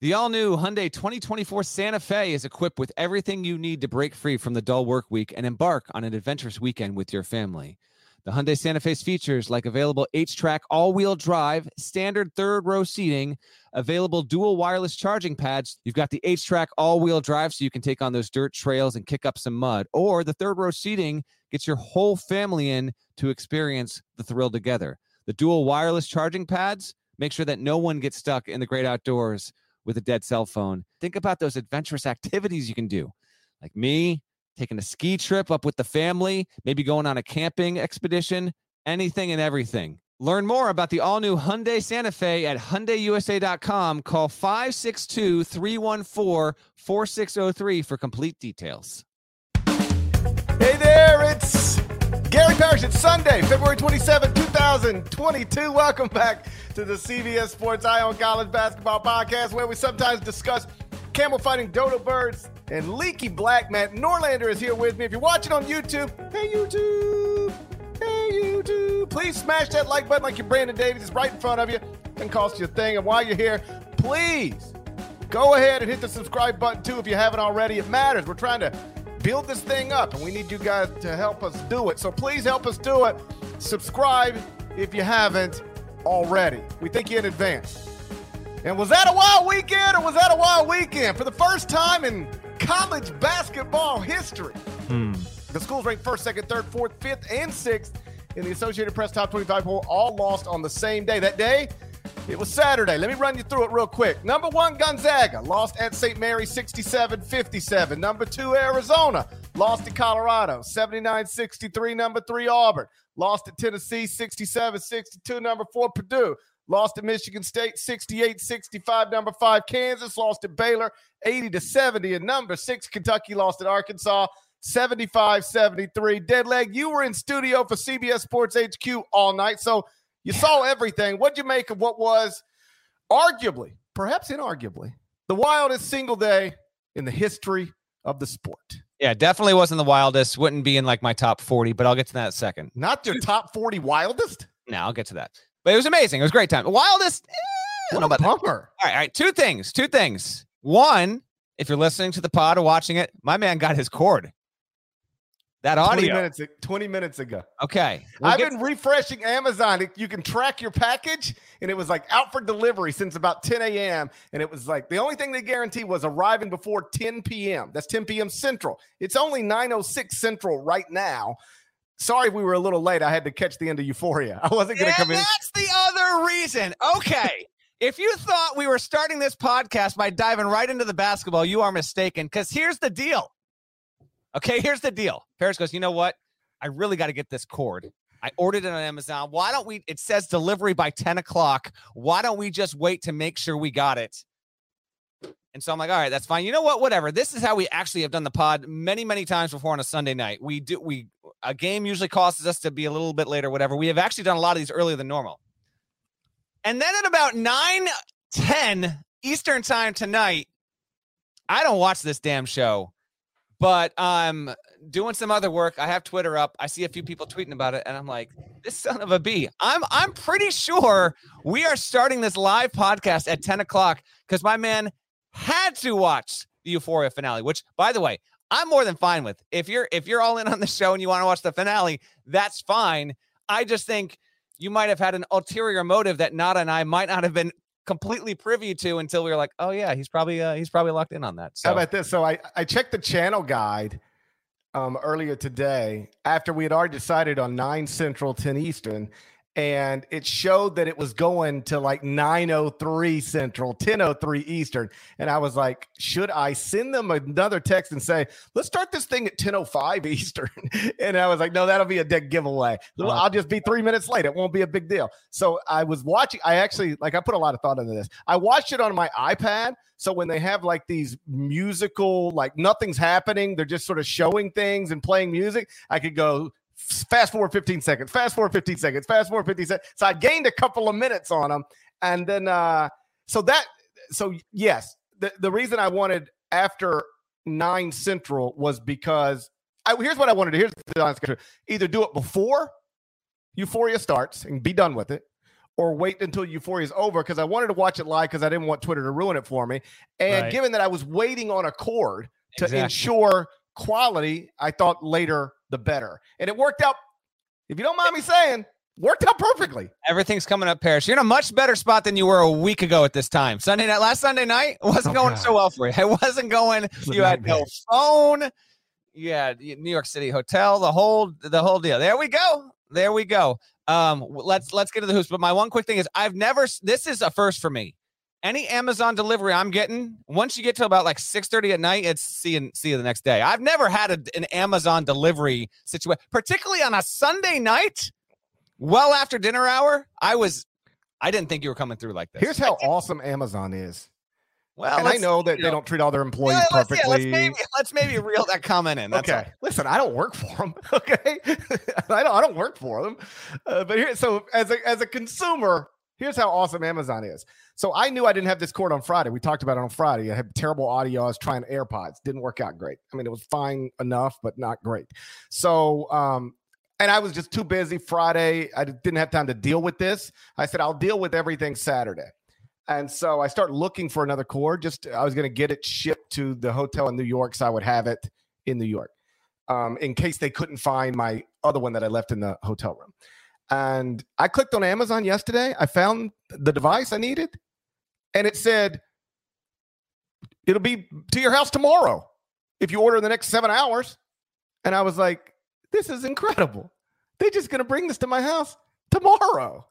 The all-new Hyundai 2024 Santa Fe is equipped with everything you need to break free from the dull work week and embark on an adventurous weekend with your family. The Hyundai Santa Fe's features like available H-Track all-wheel drive, standard third-row seating, available dual wireless charging pads. You've got the H-Track all-wheel drive so you can take on those dirt trails and kick up some mud. Or the third-row seating gets your whole family in to experience the thrill together. The dual wireless charging pads make sure that no one gets stuck in the great outdoors with a dead cell phone. Think about those adventurous activities you can do. Like me, taking a ski trip up with the family, maybe going on a camping expedition, anything and everything. Learn more about the all-new Hyundai Santa Fe at HyundaiUSA.com. Call 562-314-4603 for complete details. Hey there, it's Gary Parrish. It's Sunday, February 27, 2022. Welcome back to the CBS Sports Eye on College Basketball Podcast, where we sometimes discuss camel fighting dodo birds and leaky black. Matt Norlander is here with me. If you're watching on YouTube, hey YouTube, please smash that like button like you're Brandon Davies. It's right in front of you. Doesn't cost you a thing. And while you're here, please go ahead and hit the subscribe button too if you haven't already. It matters. We're trying to build this thing up, and we need you guys to help us do it. So please help us do it. Subscribe if you haven't already. We thank you in advance. And was that a wild weekend, or was that a wild weekend? For the first time in college basketball history, the schools ranked first, second, third, fourth, fifth, and sixth in the Associated Press Top 25 poll all lost on the same day. That day, it was Saturday. Let me run you through it real quick. Number one, Gonzaga lost at St. Mary 67-57. Number two, Arizona lost to Colorado 79-63. Number three, Auburn lost at Tennessee 67-62. Number four, Purdue lost at Michigan State 68-65. Number five, Kansas lost at Baylor 80-70. And number six, Kentucky lost at Arkansas 75-73. Deadleg, you were in studio for CBS Sports HQ all night, so you saw everything. What'd you make of what was arguably, perhaps inarguably, the wildest single day in the history of the sport? Yeah, definitely wasn't the wildest. Wouldn't be in like my top 40, but I'll get to that in a second. Not your top 40 wildest? No, I'll get to that. But it was amazing. It was a great time. Wildest? I don't know about bummer. All right. Two things. One, if you're listening to the pod or watching it, my man got his cord. That audio. 20 minutes ago. Okay. I've been refreshing Amazon. You can track your package, and it was like out for delivery since about 10 a.m. And it was like the only thing they guarantee was arriving before 10 p.m. That's 10 p.m. Central. It's only 9:06 Central right now. Sorry we were a little late. I had to catch the end of Euphoria. I wasn't going to come in. That's the other reason. Okay. If you thought we were starting this podcast by diving right into the basketball, you are mistaken, because here's the deal. Okay, here's the deal. Paris goes, you know what? I really got to get this cord. I ordered it on Amazon. Why don't we, it says delivery by 10 o'clock. Why don't we just wait to make sure we got it? And so I'm like, all right, that's fine. You know what? Whatever. This is how we actually have done the pod many, many times before on a Sunday night. A game usually causes us to be a little bit later, whatever. We have actually done a lot of these earlier than normal. And then at about 9:10 Eastern time tonight, I don't watch this damn show, but I'm doing some other work. I have Twitter up. I see a few people tweeting about it, and I'm like, this son of a bee. I'm pretty sure we are starting this live podcast at 10 o'clock because my man had to watch the Euphoria finale, which, by the way, I'm more than fine with. If you're all in on the show and you want to watch the finale, that's fine. I just think you might have had an ulterior motive that Nada and I might not have been completely privy to until we were like, oh yeah, he's probably locked in on that. So. How about this? So I checked the channel guide earlier today after we had already decided on 9 Central, 10 Eastern, and it showed that it was going to like 9:03 Central, 10:03 Eastern. And I was like, should I send them another text and say, let's start this thing at 10:05 Eastern? And I was like, no, that'll be a dead giveaway. I'll just be 3 minutes late. It won't be a big deal. So I was watching. I put a lot of thought into this. I watched it on my iPad. So when they have like these musical, like nothing's happening, they're just sort of showing things and playing music, I could go fast forward 15 seconds, fast forward 15 seconds, fast forward 15 seconds. So I gained a couple of minutes on them. And then, yes, the reason I wanted after 9 Central was because here's what I wanted to, here's the honest answer. Either do it before Euphoria starts and be done with it, or wait until Euphoria is over because I wanted to watch it live because I didn't want Twitter to ruin it for me. And given that I was waiting on a cord to ensure quality, I thought later the better. And it worked out, if you don't mind me saying, worked out perfectly. Everything's coming up, Parrish. You're in a much better spot than you were a week ago at this time. Last Sunday night, it wasn't going so well for you. It wasn't going. You had no phone. You had New York City hotel, the whole deal. There we go. Let's get to the hoops. But my one quick thing is this is a first for me. Any Amazon delivery I'm getting, once you get to about like 6:30 at night, it's see you the next day. I've never had an Amazon delivery situation, particularly on a Sunday night. Well, after dinner hour, I didn't think you were coming through like this. Here's how awesome Amazon is. Well, and I know that they don't treat all their employees perfectly. Let's maybe reel that comment in. That's okay. Listen, I don't work for them. Okay, I don't work for them. So as a consumer, here's how awesome Amazon is. So I knew I didn't have this cord on Friday. We talked about it on Friday. I had terrible audio. I was trying AirPods. Didn't work out great. I mean, it was fine enough, but not great. So, and I was just too busy Friday. I didn't have time to deal with this. I said, I'll deal with everything Saturday. And so I started looking for another cord. I was going to get it shipped to the hotel in New York so I would have it in New York in case they couldn't find my other one that I left in the hotel room. And I clicked on Amazon yesterday. I found the device I needed. And it said, it'll be to your house tomorrow if you order in the next 7 hours. And I was like, this is incredible. They're just going to bring this to my house tomorrow.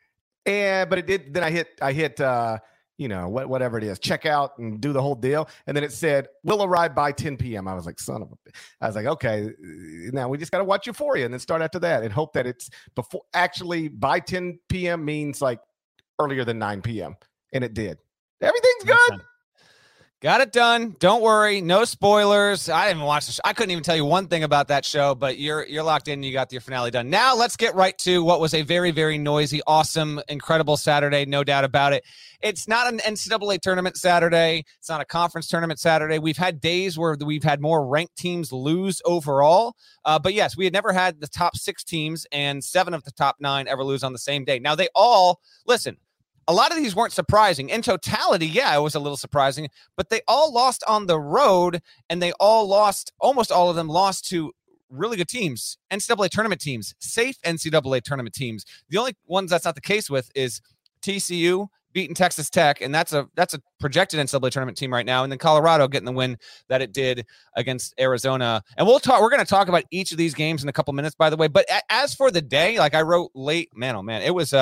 But it did. Then I hit whatever it is, check out and do the whole deal. And then it said, will arrive by 10 p.m. I was like, son of a bitch. I was like, okay, now we just got to watch Euphoria and then start after that and hope that it's before. Actually, by 10 p.m. means like earlier than 9 p.m. And it did. Everything's good. Got it done. Don't worry. No spoilers. I didn't even watch the show. I couldn't even tell you one thing about that show, but you're locked in. You got your finale done. Now let's get right to what was a very, very noisy, awesome, incredible Saturday. No doubt about it. It's not an NCAA tournament Saturday. It's not a conference tournament Saturday. We've had days where we've had more ranked teams lose overall. But yes, we had never had the top 6 teams and 7 of the top 9 ever lose on the same day. Now they all, listen, a lot of these weren't surprising. In totality, yeah, it was a little surprising, but they all lost on the road, and they all lost, almost all of them lost to really good teams, NCAA tournament teams, safe NCAA tournament teams. The only ones that's not the case with is TCU beating Texas Tech, and that's a projected NCAA tournament team right now, and then Colorado getting the win that it did against Arizona. And we're going to talk about each of these games in a couple minutes, by the way. But as for the day, like I wrote late, man, oh man, it was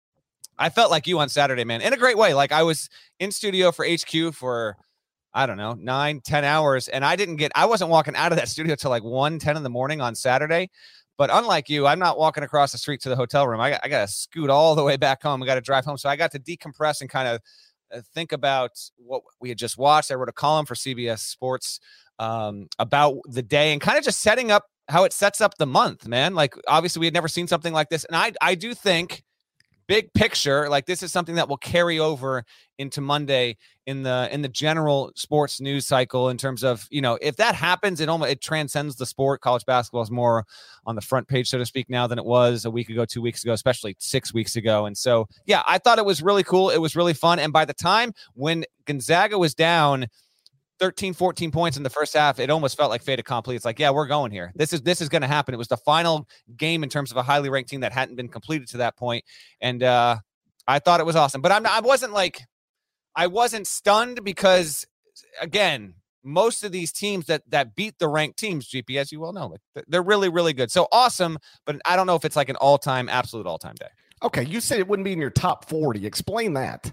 I felt like you on Saturday, man, in a great way. Like I was in studio for HQ for, I don't know, 9-10 hours. And I wasn't walking out of that studio till like 1:10 in the morning on Saturday. But unlike you, I'm not walking across the street to the hotel room. I got to scoot all the way back home. I got to drive home. So I got to decompress and kind of think about what we had just watched. I wrote a column for CBS Sports about the day and kind of just setting up how it sets up the month, man. Like obviously we had never seen something like this. And I do think, big picture, like this is something that will carry over into Monday in the general sports news cycle in terms of, if that happens, it transcends the sport. College basketball is more on the front page, so to speak, now than it was a week ago, 2 weeks ago, especially 6 weeks ago. And so, yeah, I thought it was really cool. It was really fun. And by the time when Gonzaga was down 13, 14 points in the first half, it almost felt like fait accompli. It's like, yeah, we're going here. This is going to happen. It was the final game in terms of a highly ranked team that hadn't been completed to that point. And I thought it was awesome. But I wasn't stunned because, again, most of these teams that beat the ranked teams, GP, as you well know, they're really, really good. So awesome, but I don't know if it's like an absolute all-time day. Okay, you said it wouldn't be in your top 40. Explain that.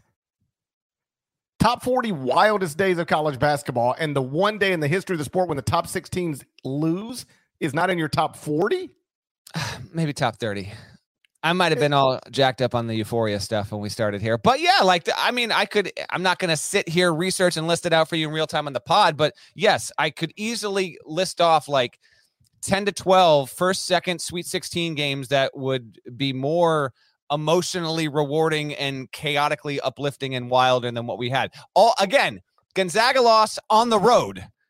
Top 40 wildest days of college basketball, and the one day in the history of the sport when the top 6 teams lose is not in your top 40? Maybe top 30. I might have been all jacked up on the Euphoria stuff when we started here. But yeah, I'm not going to sit here, research, and list it out for you in real time on the pod. But yes, I could easily list off like 10 to 12 first, second, Sweet 16 games that would be more emotionally rewarding and chaotically uplifting and wilder than what we had. Again, Gonzaga lost on the road.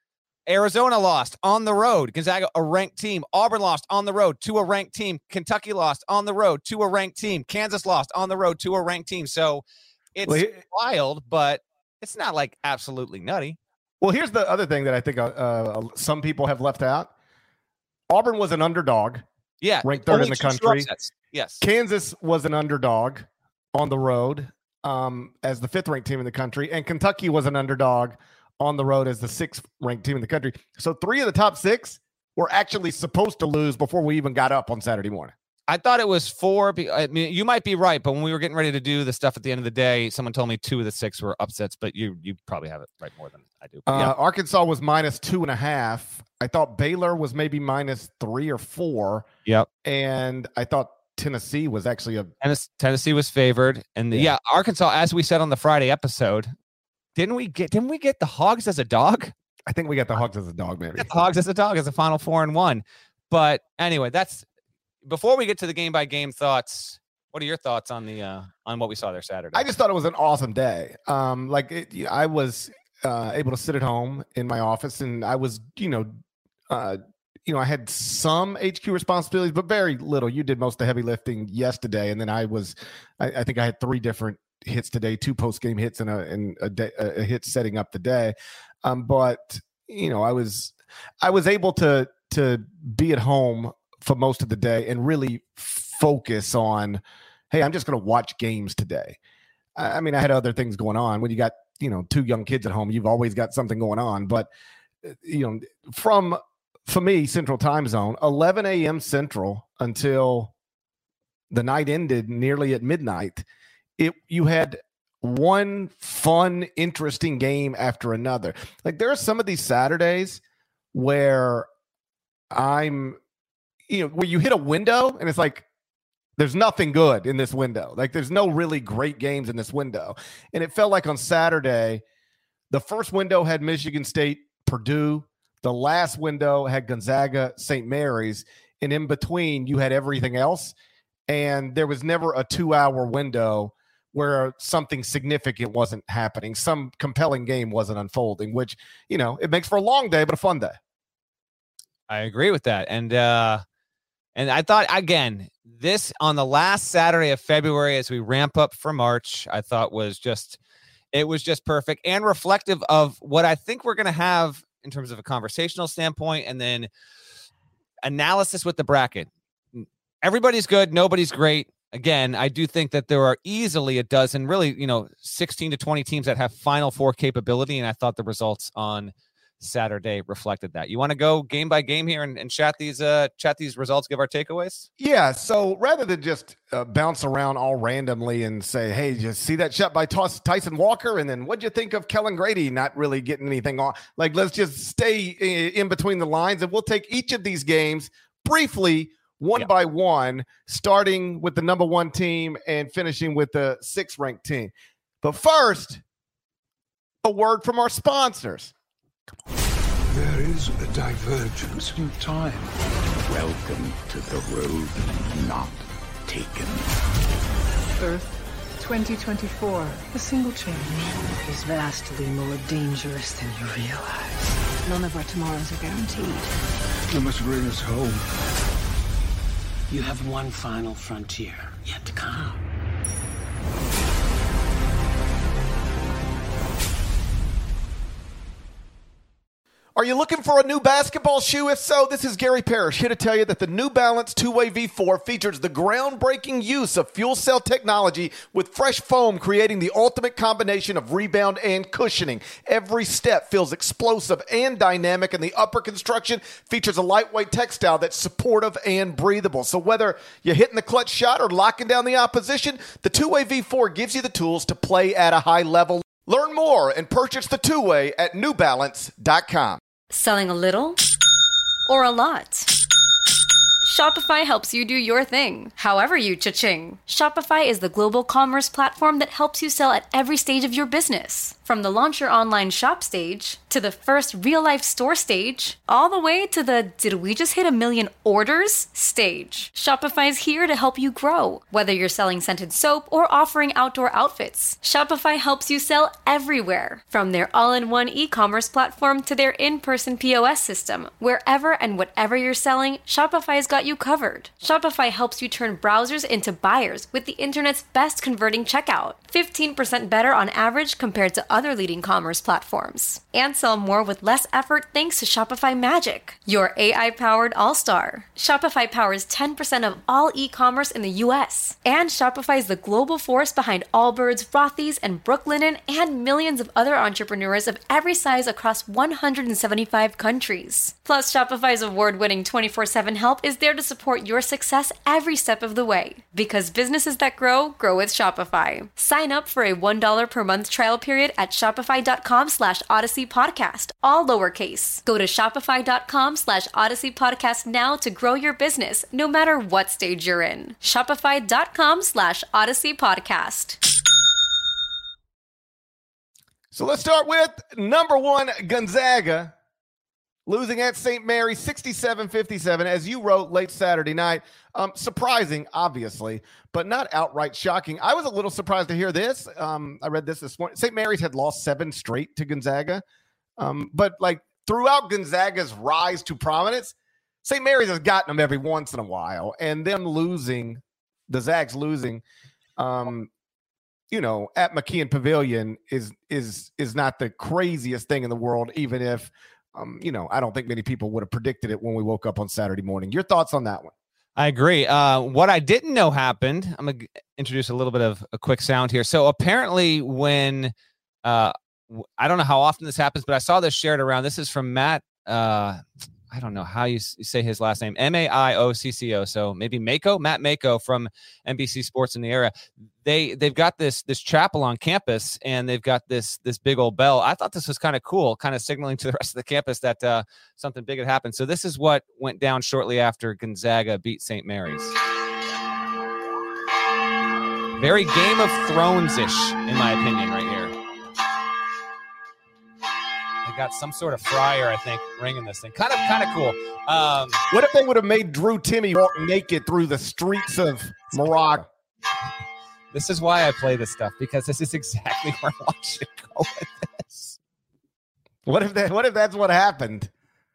Arizona lost on the road. Gonzaga, a ranked team. Auburn lost on the road to a ranked team. Kentucky lost on the road to a ranked team. Kansas lost on the road to a ranked team. So it's wild, but it's not like absolutely nutty. Well, here's the other thing that I think some people have left out. Auburn was an underdog. Yeah. Ranked third in the country. Yes. Kansas was an underdog on the road as the 5th ranked team in the country. And Kentucky was an underdog on the road as the 6th ranked team in the country. So 3 of the top 6 were actually supposed to lose before we even got up on Saturday morning. I thought it was 4. I mean, you might be right, but when we were getting ready to do the stuff at the end of the day, someone told me 2 of the 6 were upsets, but you probably have it right more than I do. Yeah. Arkansas was -2.5. I thought Baylor was maybe -3 or 4. Yep. And I thought Tennessee was actually Tennessee was favored. And Arkansas, as we said on the Friday episode, didn't we get the Hogs as a dog? I think we got the Hogs as a dog, maybe. The Hogs as a dog as a Final 4-1. But anyway, before we get to the game by game thoughts, what are your thoughts on on what we saw there Saturday? I just thought it was an awesome day. I was able to sit at home in my office, and I was, I had some HQ responsibilities, but very little. You did most of the heavy lifting yesterday, and then I think I had 3 different hits today, 2 post-game hits and a hit setting up the day. But I was able to be at home for most of the day and really focus on, hey, I'm just going to watch games today. I mean, I had other things going on. When you got, 2 young kids at home, you've always got something going on. But, for me, Central Time Zone, 11 a.m. Central until the night ended nearly at midnight, you had one fun, interesting game after another. Like, there are some of these Saturdays where where you hit a window and it's like, there's nothing good in this window. Like, there's no really great games in this window. And it felt like on Saturday, the first window had Michigan State, Purdue. The last window had Gonzaga, St. Mary's. And in between, you had everything else. And there was never a 2-hour window where something significant wasn't happening. Some compelling game wasn't unfolding, which, it makes for a long day, but a fun day. I agree with that. And I thought, again, this on the last Saturday of February as we ramp up for March, I thought it was just perfect and reflective of what I think we're going to have in terms of a conversational standpoint and then analysis with the bracket. Everybody's good. Nobody's great. Again, I do think that there are easily a dozen, really, 16 to 20 teams that have Final Four capability. And I thought the results on Saturday reflected that. You want to go game by game here and chat these results, give our takeaways? Yeah. So rather than just bounce around all randomly and say, hey, just see that shot by Tyson Walker, and then what'd you think of Kellen Grady not really getting anything on? Like, let's just stay in between the lines, and we'll take each of these games briefly, one by one, starting with the number 1 team and finishing with the 6th ranked team. But first, a word from our sponsors. There is a divergence in time. Welcome to the road not taken. Earth 2024. A single change is vastly more dangerous than you realize. None of our tomorrows are guaranteed. You must bring us home. You have one final frontier yet to come. Are you looking for a new basketball shoe? If so, this is Gary Parrish here to tell you that the New Balance 2-Way V4 features the groundbreaking use of fuel cell technology with fresh foam, creating the ultimate combination of rebound and cushioning. Every step feels explosive and dynamic, and the upper construction features a lightweight textile that's supportive and breathable. So whether you're hitting the clutch shot or locking down the opposition, the 2-Way V4 gives you the tools to play at a high level. Learn more and purchase the 2-Way at newbalance.com. Selling a little or a lot? Shopify helps you do your thing, however you cha-ching. Shopify is the global commerce platform that helps you sell at every stage of your business. From the launch your online shop stage, to the first real-life store stage, all the way to the did we just hit 1 million orders stage. Shopify is here to help you grow. Whether you're selling scented soap or offering outdoor outfits, Shopify helps you sell everywhere. From their all-in-one e-commerce platform to their in-person POS system, wherever and whatever you're selling, Shopify's got you covered. Shopify helps you turn browsers into buyers with the internet's best converting checkout. 15% better on average compared to other leading commerce platforms. And sell more with less effort thanks to Shopify Magic, your AI-powered all-star. Shopify powers 10% of all e-commerce in the US. And Shopify is the global force behind Allbirds, Rothy's, and Brooklinen, and millions of other entrepreneurs of every size across 175 countries. Plus, Shopify's award-winning 24/7 help is there to support your success every step of the way. Because businesses that grow, grow with Shopify. Sign up for a $1 per month trial period at shopify.com/Odyssey Podcast, all lowercase. Go to shopify.com/Odyssey Podcast now to grow your business, no matter what stage you're in. Shopify.com/Odyssey Podcast. So let's start with number 1, Gonzaga, losing at St. Mary's 67-57, as you wrote late Saturday night. Surprising, obviously, but not outright shocking. I was a little surprised to hear this. I read this morning. St. Mary's had lost 7 straight to Gonzaga. But like throughout Gonzaga's rise to prominence, St. Mary's has gotten them every once in a while. And them losing, the Zags losing, at McKeon Pavilion is not the craziest thing in the world, even if, I don't think many people would have predicted it when we woke up on Saturday morning. Your thoughts on that one? I agree. What I didn't know happened, I'm going to introduce a little bit of a quick sound here. So apparently when, I don't know how often this happens, but I saw this shared around. This is from Matt, I don't know how you say his last name, Maicco. So maybe Matt Mako from NBC Sports in the area. They've got this chapel on campus, and they've got this big old bell. I thought this was kind of cool, kind of signaling to the rest of the campus that something big had happened. So this is what went down shortly after Gonzaga beat St. Mary's. Very Game of Thrones-ish, in my opinion, right here. Got some sort of fryer, I think, ringing this thing. Kind of cool. What if they would have made Drew Timme walk naked through the streets of Morocco? This is why I play this stuff, because this is exactly where I want you to go with this. What if that's what happened?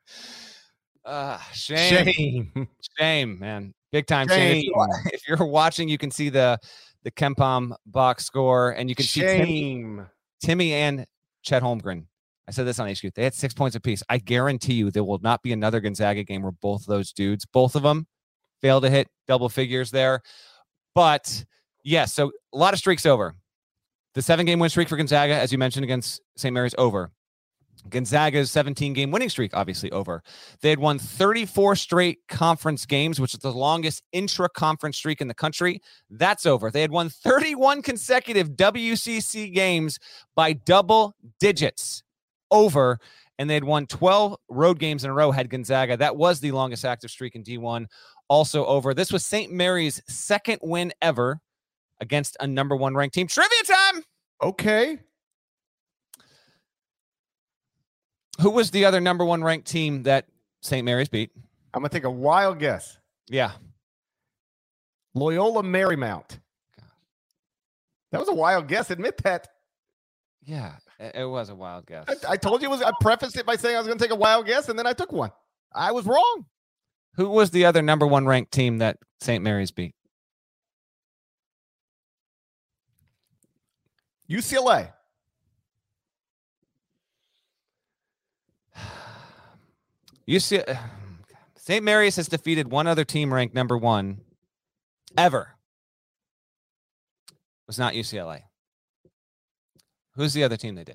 Shame, man, big time shame. If you're watching, you can see the KenPom box score, and you can see Timme and Chet Holmgren. I said this on HQ. They had 6 points apiece. I guarantee you there will not be another Gonzaga game where both those dudes, both of them, fail to hit double figures there. But, yes, so a lot of streaks over. The 7-game win streak for Gonzaga, as you mentioned, against St. Mary's, over. Gonzaga's 17-game winning streak, obviously, over. They had won 34 straight conference games, which is the longest intra-conference streak in the country. That's over. They had won 31 consecutive WCC games by double digits. Over, and they had won 12 road games in a row, had Gonzaga. That was the longest active streak in D1, also over. This was St. Mary's second win ever against a number 1 ranked team. Trivia time! Okay. Who was the other number 1 ranked team that St. Mary's beat? I'm going to take a wild guess. Yeah. Loyola Marymount. That was a wild guess. Admit that. Yeah. It was a wild guess. I told you I prefaced it by saying I was going to take a wild guess, and then I took one. I was wrong. Who was the other number 1 ranked team that St. Mary's beat? UCLA. St. Mary's has defeated one other team ranked number 1 ever. It was not UCLA. Who's the other team they did?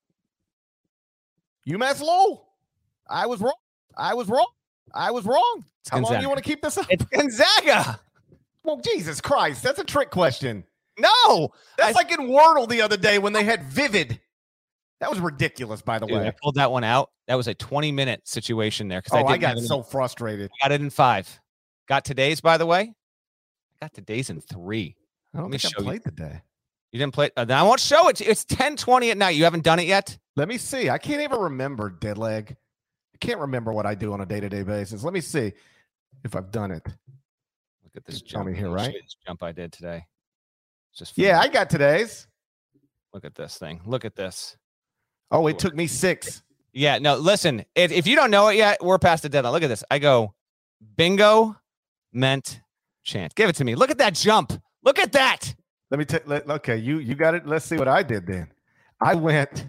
UMass Lowell. I was wrong. How long do you want to keep this up? It's Gonzaga. Well, Jesus Christ. That's a trick question. No. That's like in Wordle the other day when they had Vivid. That was ridiculous, by the way. I pulled that one out. That was a 20-minute situation there. I got so frustrated. I got it in 5. Got today's, by the way. I got today's in 3. I don't think I played today. You didn't play. Then I won't show it to you. It's 10:20 at night. You haven't done it yet? Let me see. I can't even remember, dead leg. I can't remember what I do on a day-to-day basis. Let me see if I've done it. Look at this Tell jump. me here, right? This jump I did today. It's just Yeah, fun. I got today's. Look at this thing. Look at this. Oh, it took me 6. Yeah, no, listen. If you don't know it yet, we're past the deadline. Look at this. I go bingo, meant, chant. Give it to me. Look at that jump. Look at that. Let me tell. Okay, you got it. Let's see what I did then. I went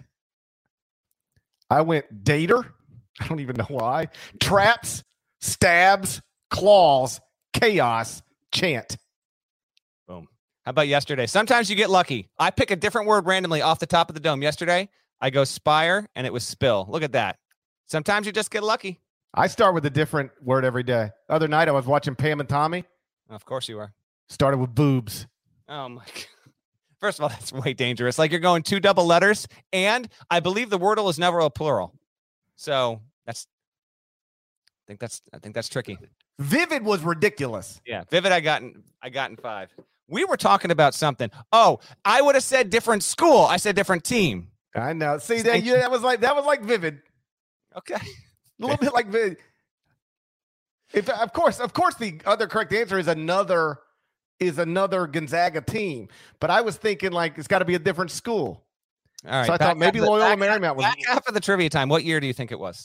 dater. I don't even know why. Traps, stabs, claws, chaos, chant. Boom. How about yesterday? Sometimes you get lucky. I pick a different word randomly off the top of the dome. Yesterday, I go spire, and it was spill. Look at that. Sometimes you just get lucky. I start with a different word every day. Other night, I was watching Pam and Tommy. Of course you are. Started with boobs. Oh, my God. First of all, that's way dangerous. Like you're going 2 double letters, and I believe the Wordle is never a plural. So I think that's tricky. Vivid was ridiculous. Yeah, vivid. I got in 5. We were talking about something. Oh, I would have said different school. I said different team. I know. See that was like vivid. Okay, A little bit like vivid. If of course the other correct answer is another Gonzaga team, but I was thinking like it's got to be a different school. all right. So I thought maybe Loyola Marymount was back half of the trivia time. What year do you think it was?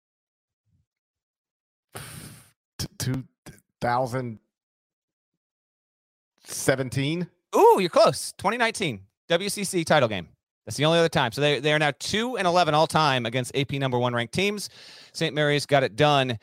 2017. Ooh, you're close. 2019 WCC title game. That's the only other time. So they are now 2-11 all time against AP number 1 ranked teams. St. Mary's got it done.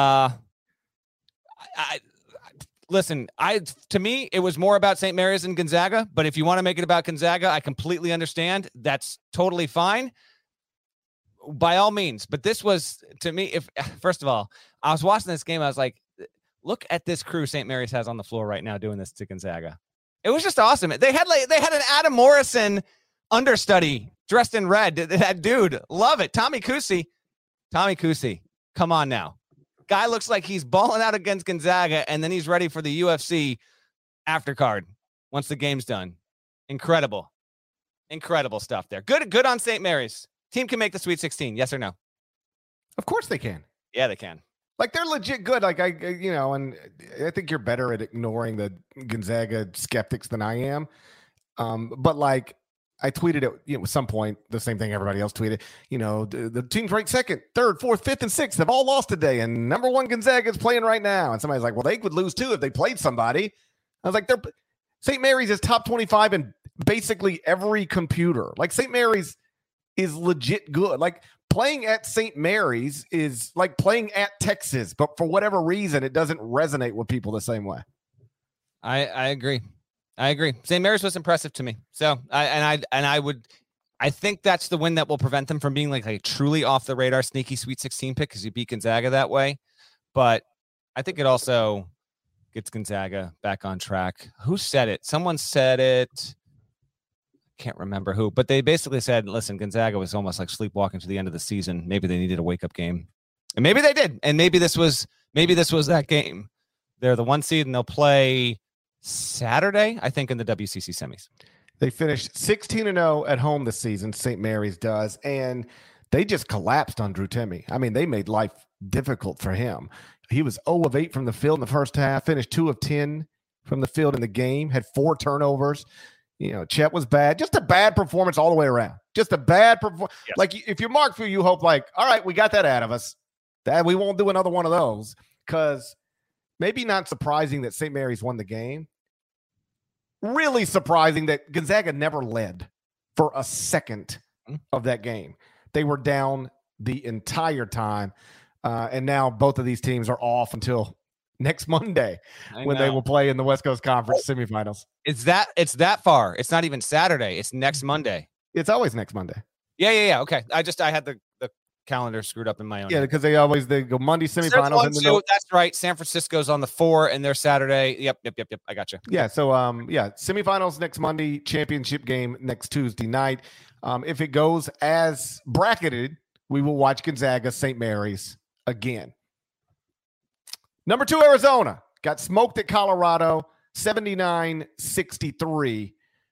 Listen, to me, it was more about St. Mary's and Gonzaga. But if you want to make it about Gonzaga, I completely understand. That's totally fine. By all means. But this was, to me, first of all, I was watching this game. I was like, look at this crew St. Mary's has on the floor right now doing this to Gonzaga. It was just awesome. They had an Adam Morrison understudy dressed in red. That dude, love it. Tommy Kusi, come on now. Guy looks like he's balling out against Gonzaga, and then he's ready for the UFC aftercard once the game's done. Incredible stuff there. Good on St. Mary's. Team can make the Sweet 16, yes or no? Of course they can. Yeah, they can. Like they're legit good. Like and I think you're better at ignoring the Gonzaga skeptics than I am. But like I tweeted at some point the same thing everybody else tweeted. The teams ranked 2nd, 3rd, 4th, 5th, and 6th have all lost today, and number 1 Gonzaga is playing right now. And somebody's like, "Well, they would lose too if they played somebody." I was like, St. Mary's is top 25 in basically every computer. Like St. Mary's is legit good. Like playing at St. Mary's is like playing at Texas, but for whatever reason, it doesn't resonate with people the same way. I agree. St. Mary's was impressive to me. So I think that's the win that will prevent them from being like a truly off the radar sneaky Sweet 16 pick because you beat Gonzaga that way. But I think it also gets Gonzaga back on track. Who said it? Someone said it. Can't remember who, but they basically said, listen, Gonzaga was almost like sleepwalking to the end of the season. Maybe they needed a wake-up game. And maybe they did. And maybe this was that game. They're the 1 seed, and they'll play Saturday, I think, in the WCC semis. They finished 16-0 at home this season, St. Mary's does, and they just collapsed on Drew Timme. I mean, they made life difficult for him. He was 0 of 8 from the field in the first half, finished 2 of 10 from the field in the game, had 4 turnovers. Chet was bad. Just a bad performance all the way around. Just a bad performance. Yes. Like, if you're Mark Few, you hope like, all right, we got that out of us. That we won't do another one of those, because maybe not surprising that St. Mary's won the game. Really surprising that Gonzaga never led for a second of that game. They were down the entire time, and now both of these teams are off until next Monday when they will play in the West Coast Conference semifinals. It's that far. It's not even Saturday. It's next Monday. It's always next Monday. Yeah. Okay. I had the calendar screwed up in my own. Yeah, because they go Monday semifinals. That's right. San Francisco's on the 4 and they're Saturday. Yep. I got you. Yeah. So semifinals next Monday, championship game next Tuesday night. If it goes as bracketed, we will watch Gonzaga St. Mary's again. Number 2, Arizona got smoked at Colorado, 79-63.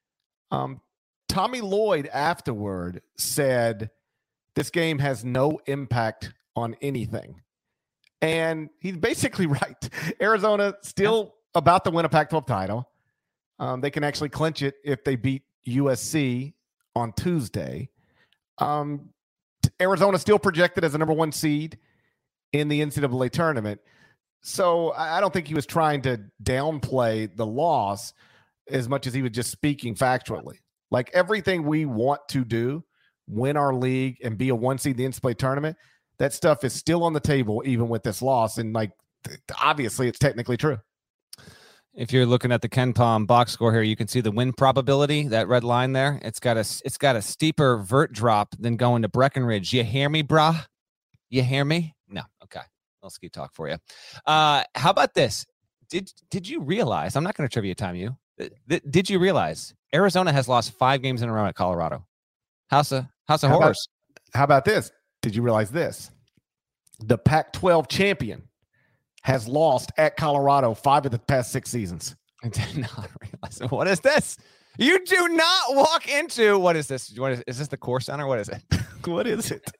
Tommy Lloyd afterward said this game has no impact on anything. And he's basically right. Arizona still about to win a Pac-12 title. They can actually clinch it if they beat USC on Tuesday. Arizona still projected as a number 1 seed in the NCAA tournament. So I don't think he was trying to downplay the loss as much as he was just speaking factually. Like everything we want to do, win our league and be a 1 seed in the NCAA tournament, that stuff is still on the table even with this loss. And like, obviously it's technically true. If you're looking at the KenPom box score here, you can see the win probability, that red line there. It's got a steeper vert drop than going to Breckenridge. You hear me, brah? You hear me? No. Okay. I'll ski talk for you. How about this? Did you realize, I'm not going to trivia time you. Did you realize Arizona has lost 5 games in a row at Colorado? House of Horrors. How about this? Did you realize this? The Pac-12 champion has lost at Colorado 5 of the past 6 seasons. I did not realize. What is this? You do not walk into, what is this? Is this the Core Center? What is it? What is it?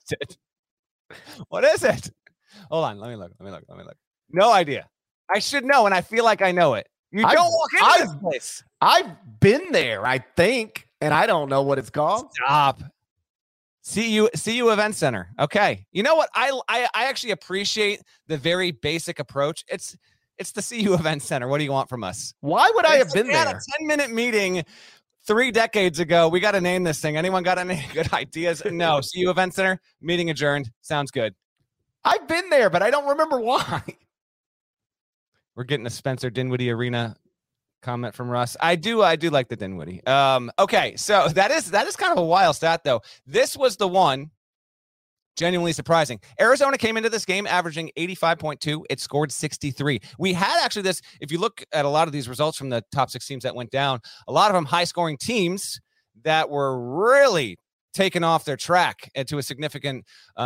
What is it? Hold on. Let me look. No idea. I should know, and I feel like I know it. You don't walk into this place. I've been there, I think, and I don't know what it's called. Stop. CU Event Center. Okay. You know what? I actually appreciate the very basic approach. It's the CU Event Center. What do you want from us? Why would I have been there? We had a 10-minute meeting 3 decades ago. We got to name this thing. Anyone got any good ideas? No. CU Event Center. Meeting adjourned. Sounds good. I've been there, but I don't remember why. We're getting a Spencer Dinwiddie Arena comment from Russ. I do like the Dinwiddie. Okay, so that is kind of a wild stat, though. This was the one genuinely surprising. Arizona came into this game averaging 85.2. It scored 63. We had actually this, if you look at a lot of these results from the top 6 teams that went down, a lot of them high-scoring teams that were really taken off their track and to a significant,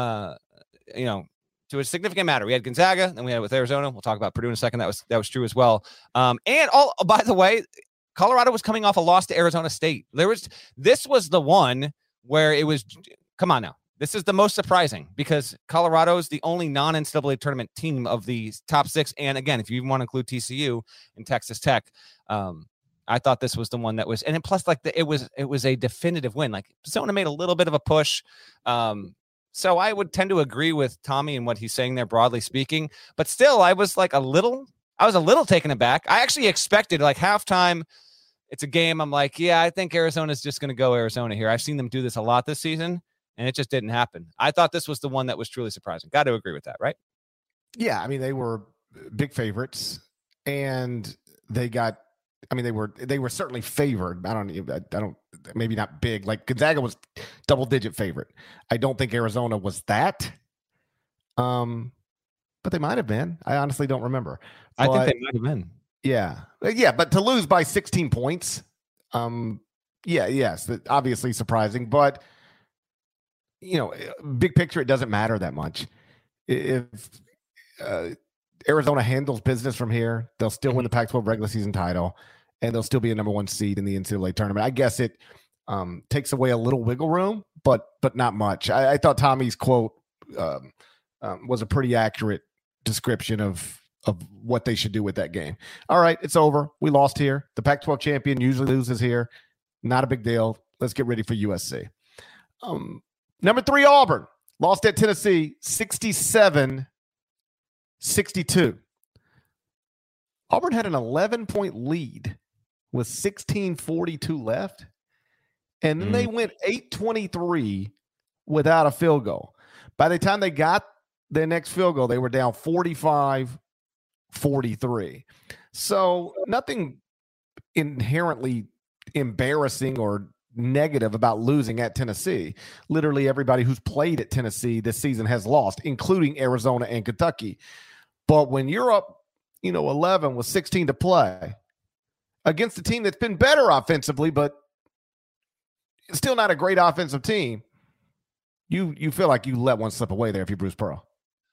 to a significant matter. We had Gonzaga, then we had with Arizona. We'll talk about Purdue in a second. That was true as well. By the way, Colorado was coming off a loss to Arizona State. This was the one where it was, come on now. This is the most surprising because Colorado is the only non-NCAA tournament team of the top 6. And again, if you even want to include TCU and Texas Tech, I thought this was the one that was, and plus it was a definitive win. Like Arizona made a little bit of a push. So I would tend to agree with Tommy and what he's saying there, broadly speaking. But still, I was a little taken aback. I actually expected like halftime. It's a game. I'm like, yeah, I think Arizona's just going to go Arizona here. I've seen them do this a lot this season, and it just didn't happen. I thought this was the one that was truly surprising. Got to agree with that, right? Yeah, I mean, they were big favorites, and they were certainly favored. I don't, maybe not big. Like Gonzaga was double-digit favorite. I don't think Arizona was that. But they might have been. I honestly don't remember. I think they might have been. Yeah. But to lose by 16 points, yes, obviously surprising. But big picture, it doesn't matter that much. If Arizona handles business from here, they'll still win the Pac-12 regular season title, and they'll still be a number 1 seed in the NCAA tournament. I guess it takes away a little wiggle room, but not much. I thought Tommy's quote was a pretty accurate description of what they should do with that game. All right, it's over. We lost here. The Pac-12 champion usually loses here. Not a big deal. Let's get ready for USC. Number 3, Auburn. Lost at Tennessee, 67-62. Auburn had an 11-point lead with 16:42 left, and then they went 8-23 without a field goal. By the time they got their next field goal, they were down 45-43. So nothing inherently embarrassing or negative about losing at Tennessee. Literally everybody who's played at Tennessee this season has lost, including Arizona and Kentucky. But when you're up, 11 with 16 to play against a team that's been better offensively, but still not a great offensive team, you feel like you let one slip away there if you're Bruce Pearl.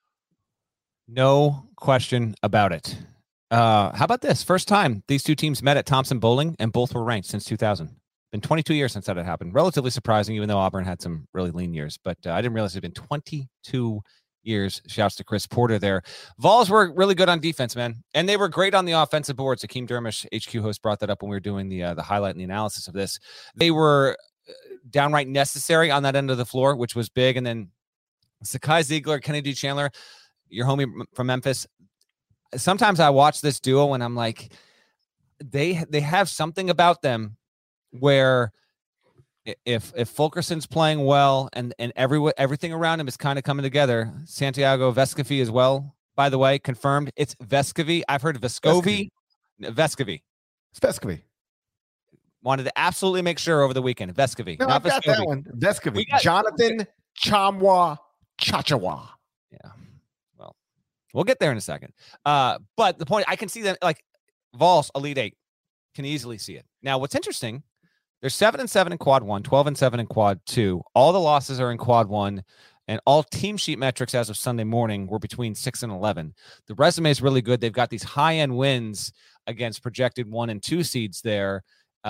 No question about it. How about this? First time these two teams met at Thompson Bowling, and both were ranked since 2000. Been 22 years since that had happened. Relatively surprising, even though Auburn had some really lean years. But I didn't realize it had been 22 years. Shouts to Chris Porter there. Vols were really good on defense, man. And they were great on the offensive boards. Akeem Dermish, HQ host, brought that up when we were doing the highlight and the analysis of this. They were downright necessary on that end of the floor, which was big. And then Sakai Ziegler, Kennedy Chandler, your homie from Memphis. Sometimes I watch this duo and I'm like, they have something about them where if Fulkerson's playing well and everything around him is kind of coming together. Santiago Vescovi as well, by the way, confirmed. It's Vescovi. I've heard Vescovi. Vescovi. It's Vescovi. Wanted to absolutely make sure over the weekend. Vescovi. No, not I got Vescovi. that one. Vescovi. Jonathan Chamwa Chachawa. Yeah. Well, we'll get there in a second. But the point, I can see them like Vols Elite Eight. Can easily see it. Now, what's interesting, they're 7-7 in quad 1, 12-7 in quad 2. All the losses are in quad 1, and all team sheet metrics as of Sunday morning were between 6 and 11. The resume is really good. They've got these high-end wins against projected 1 and 2 seeds there.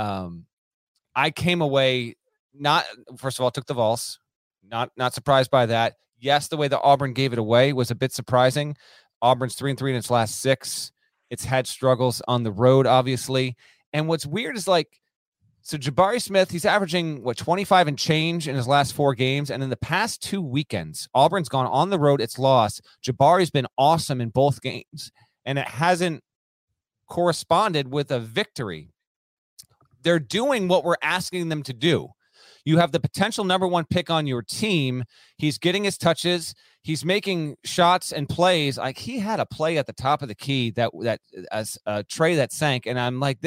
I came away first of all, took the Vols. Not surprised by that. Yes, the way that Auburn gave it away was a bit surprising. Auburn's 3-3 in its last 6. It's had struggles on the road, obviously. And what's weird is so Jabari Smith, he's averaging 25 and change in his last 4 games. And in the past 2 weekends, Auburn's gone on the road. It's lost. Jabari's been awesome in both games, and it hasn't corresponded with a victory. They're doing what we're asking them to do. You have the potential number 1 pick on your team. He's getting his touches. He's making shots and plays. Like, he had a play at the top of the key that as a tray that sank. And I'm like,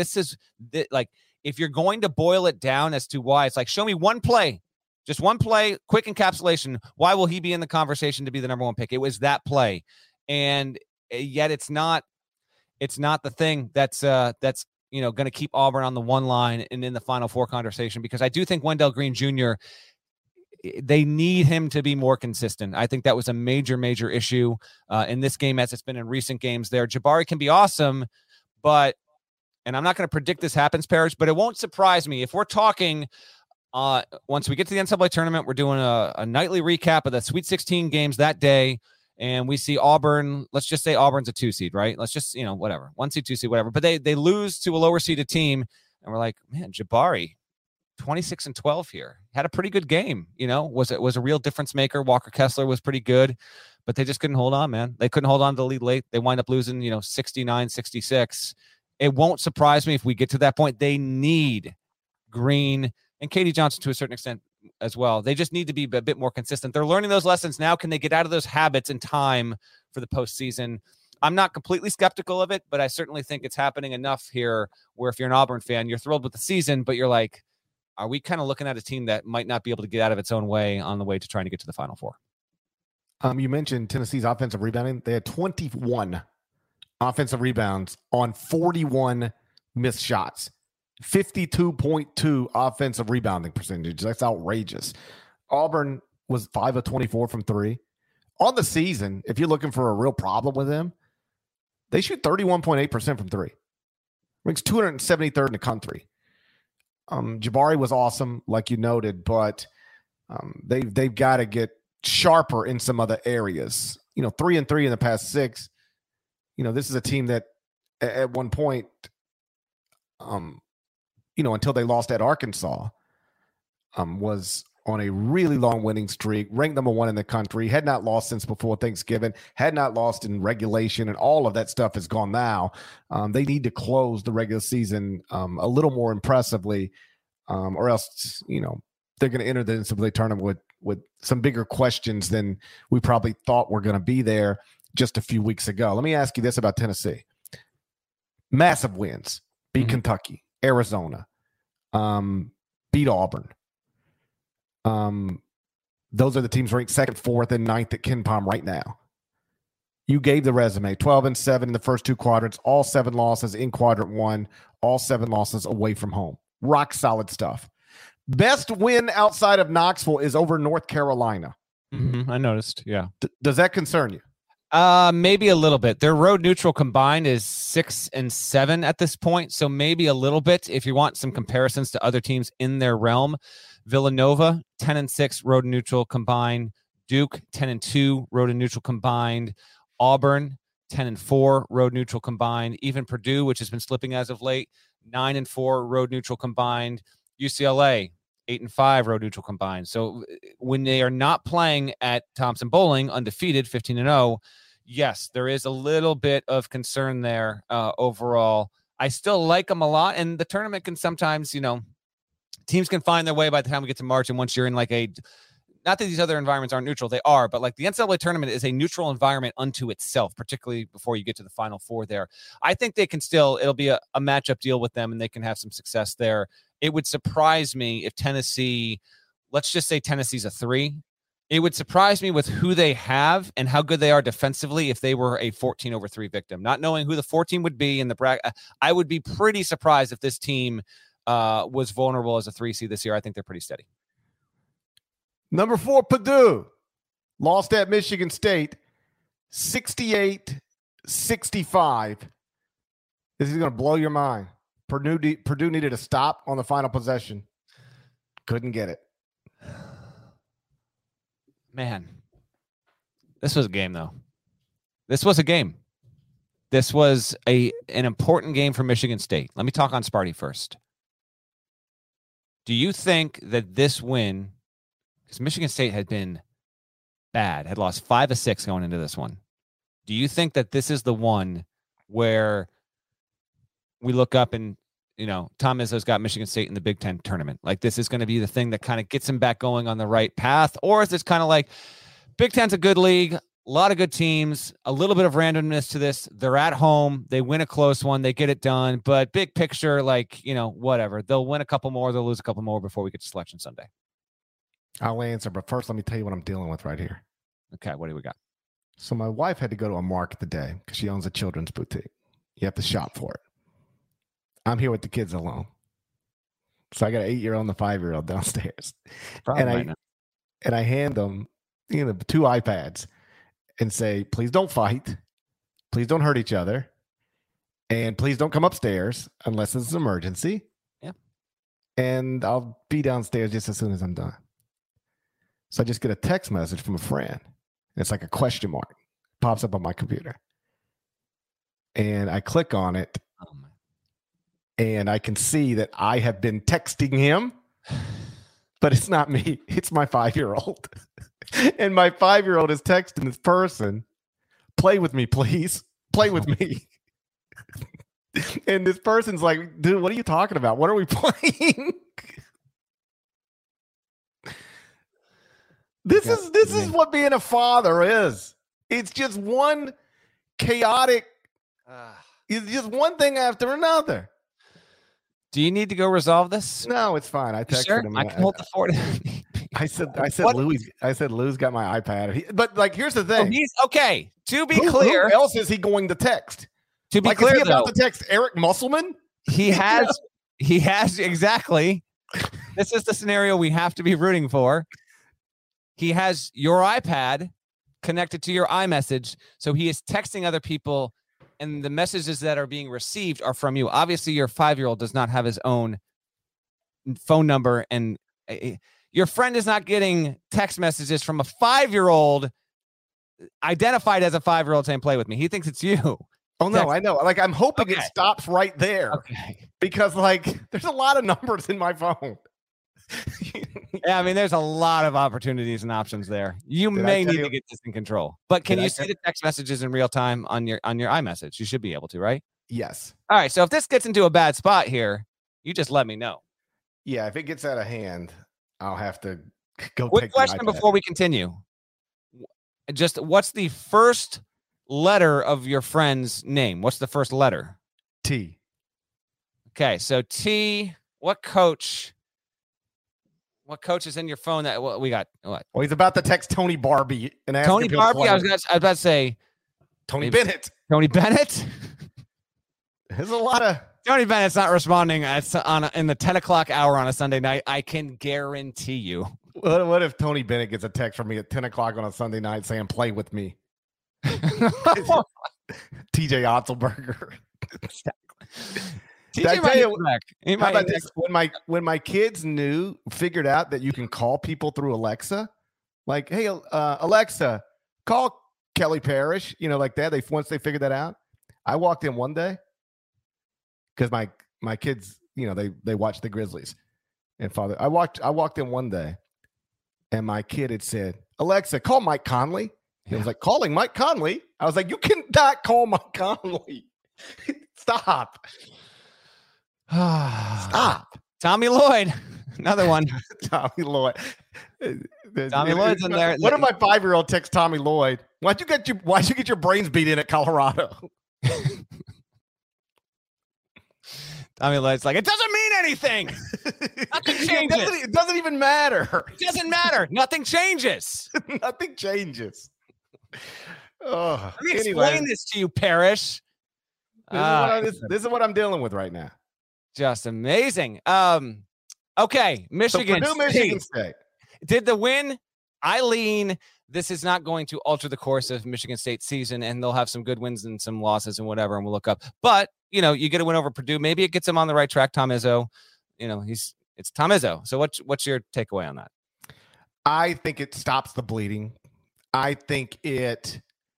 if you're going to boil it down as to why, it's like, show me one play, just one play, quick encapsulation. Why will he be in the conversation to be the number 1 pick? It was that play. And yet it's not the thing that's going to keep Auburn on the one line and in the Final Four conversation, because I do think Wendell Green Jr., they need him to be more consistent. I think that was a major, major issue in this game, as it's been in recent games there. Jabari can be awesome, and I'm not going to predict this happens, Parrish, but it won't surprise me if we're talking once we get to the NCAA tournament. We're doing a nightly recap of the Sweet 16 games that day. And we see Auburn, let's just say Auburn's a 2 seed, right? Let's just, whatever, 1 seed, 2 seed, whatever. But they lose to a lower seeded team. And we're like, man, Jabari, 26 and 12 here. Had a pretty good game, was a real difference maker. Walker Kessler was pretty good, but they just couldn't hold on, man. They couldn't hold on to the lead late. They wind up losing, 69-66. It won't surprise me if we get to that point. They need Green and Katie Johnson to a certain extent as well. They just need to be a bit more consistent. They're learning those lessons now. Can they get out of those habits in time for the postseason? I'm not completely skeptical of it, but I certainly think it's happening enough here where if you're an Auburn fan, you're thrilled with the season, but you're like, are we kind of looking at a team that might not be able to get out of its own way on the way to trying to get to the Final Four? You mentioned Tennessee's offensive rebounding. They had 21 offensive rebounds on 41 missed shots. 52.2 offensive rebounding percentage. That's outrageous. Auburn was 5 of 24 from 3. On the season, if you're looking for a real problem with them, they shoot 31.8% from 3. Ranks 273rd in the country. Jabari was awesome, like you noted, but they've got to get sharper in some other areas. 3-3 in the past 6. This is a team that at one point, until they lost at Arkansas, was on a really long winning streak, ranked number 1 in the country, had not lost since before Thanksgiving, had not lost in regulation, and all of that stuff is gone now. They need to close the regular season a little more impressively, or else, they're going to enter the NCAA tournament with some bigger questions than we probably thought were going to be there just a few weeks ago. Let me ask you this about Tennessee. Massive wins. Beat Kentucky, Arizona, beat Auburn. Those are the teams ranked 2nd, 4th, and 9th at KenPom right now. You gave the resume 12-7 in the first 2 quadrants, all 7 losses in quadrant 1, all 7 losses away from home. Rock solid stuff. Best win outside of Knoxville is over North Carolina. I noticed. Yeah. Does that concern you? Maybe a little bit. Their road neutral combined is 6-7 at this point, so maybe a little bit. If you want some comparisons to other teams in their realm, Villanova 10-6 road neutral combined, Duke 10-2 road and neutral combined, Auburn 10-4 road neutral combined, even Purdue, which has been slipping as of late, 9-4 road neutral combined, UCLA 8-5 road neutral combined. So when they are not playing at Thompson Bowling undefeated 15-0, yes, there is a little bit of concern there overall. I still like them a lot, and the tournament can sometimes, teams can find their way by the time we get to March. And once you're in like not that these other environments aren't neutral, they are, but like the NCAA tournament is a neutral environment unto itself, particularly before you get to the Final Four there. I think they can it'll be a matchup deal with them, and they can have some success there. It would surprise me if Tennessee, let's just say Tennessee's a 3. It would surprise me with who they have and how good they are defensively if they were a 14-3 victim. Not knowing who the 14 would be in the bracket, I would be pretty surprised if this team was vulnerable as a 3 seed this year. I think they're pretty steady. Number 4, Purdue lost at Michigan State 68-65. This is going to blow your mind. Purdue needed a stop on the final possession. Couldn't get it. Man, this was a game, though. This was a game. This was an important game for Michigan State. Let me talk on Sparty first. Do you think that this win, because Michigan State had been bad, had lost 5 of 6 going into this one, do you think that this is the one where we look up and, Tom Izzo's got Michigan State in the Big Ten tournament? Like, this is going to be the thing that kind of gets him back going on the right path? Or is this kind of like, Big Ten's a good league, a lot of good teams, a little bit of randomness to this. They're at home. They win a close one. They get it done. But big picture, whatever. They'll win a couple more. They'll lose a couple more before we get to Selection Sunday. I'll answer, but first let me tell you what I'm dealing with right here. Okay, what do we got? So my wife had to go to a market today because she owns a children's boutique. You have to shop for it. I'm here with the kids alone. So I got an 8-year-old and a 5-year-old downstairs. And I hand them, 2 iPads and say, please don't fight. Please don't hurt each other. And please don't come upstairs unless it's an emergency. Yeah. And I'll be downstairs just as soon as I'm done. So I just get a text message from a friend. It's like a question mark. It pops up on my computer. And I click on it. And I can see that I have been texting him. But it's not me. It's my 5-year-old. And my 5-year-old is texting this person, play with me, please. Play with me. And this person's like, dude, what are you talking about? What are we playing? This is what being a father is. It's just one chaotic, it's just one thing after another. Do you need to go resolve this? No, it's fine. I texted him. I can hold the fort. I said Lou's got my iPad. But here's the thing. He's okay. To be clear, who else is he going to text? To be clear, is he about to text Eric Musselman? He has exactly. This is the scenario we have to be rooting for. He has your iPad connected to your iMessage, so he is texting other people, and the messages that are being received are from you. Obviously, your 5-year-old does not have his own phone number, and your friend is not getting text messages from a 5-year-old identified as a 5-year-old saying, play with me. He thinks it's you. Oh, no, I know. I'm hoping it stops right there. Okay. Because, there's a lot of numbers in my phone. Yeah, I mean, there's a lot of opportunities and options there. You may need to get this in control. But can you see the text messages in real time on your iMessage? You should be able to, right? Yes. All right. So if this gets into a bad spot here, you just let me know. Yeah, if it gets out of hand, I'll have to go. Quick question before we continue. Just what's the first letter of your friend's name? What's the first letter? T. Okay, so T. What coach is in your phone? That we got what? Well, he's about to text Tony Barbie and ask Tony Barbie. I was about to say Tony Bennett. Tony Bennett. There's a lot of Tony Bennett's not responding in the 10 o'clock hour on a Sunday night. I can guarantee you. What if Tony Bennett gets a text from me at 10 o'clock on a Sunday night saying, play with me? TJ Otzelberger. TJ might you, be back. He how might about be this? When my kids figured out that you can call people through Alexa, like, hey, Alexa, call Kelly Parrish, like that. Once they figured that out, I walked in one day because my kids, they watch the Grizzlies and father. I walked in one day, and my kid had said, Alexa, call Mike Conley. He was like, calling Mike Conley. I was like, you cannot call Mike Conley. Stop. Stop. Tommy Lloyd. Another one. Tommy Lloyd. Tommy Lloyd's in there. What if my 5-year-old text Tommy Lloyd? Why'd you get your brains beat in at Colorado? Tommy Lloyd's like, it doesn't mean anything. Nothing changes. It doesn't even matter. It doesn't matter. Nothing changes. Nothing changes. Oh, Let me explain this to you, Parrish. This is what I'm dealing with right now. Just amazing. Okay, Michigan State. Did the win. Eileen, this is not going to alter the course of Michigan State's season, and they'll have some good wins and some losses and whatever, and we'll look up. But, you get a win over Purdue. Maybe it gets him on the right track, Tom Izzo. It's Tom Izzo. So what's your takeaway on that? I think it stops the bleeding. I think it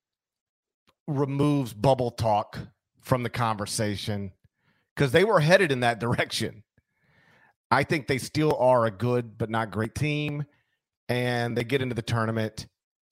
removes bubble talk from the conversation because they were headed in that direction. I think they still are a good but not great team, and they get into the tournament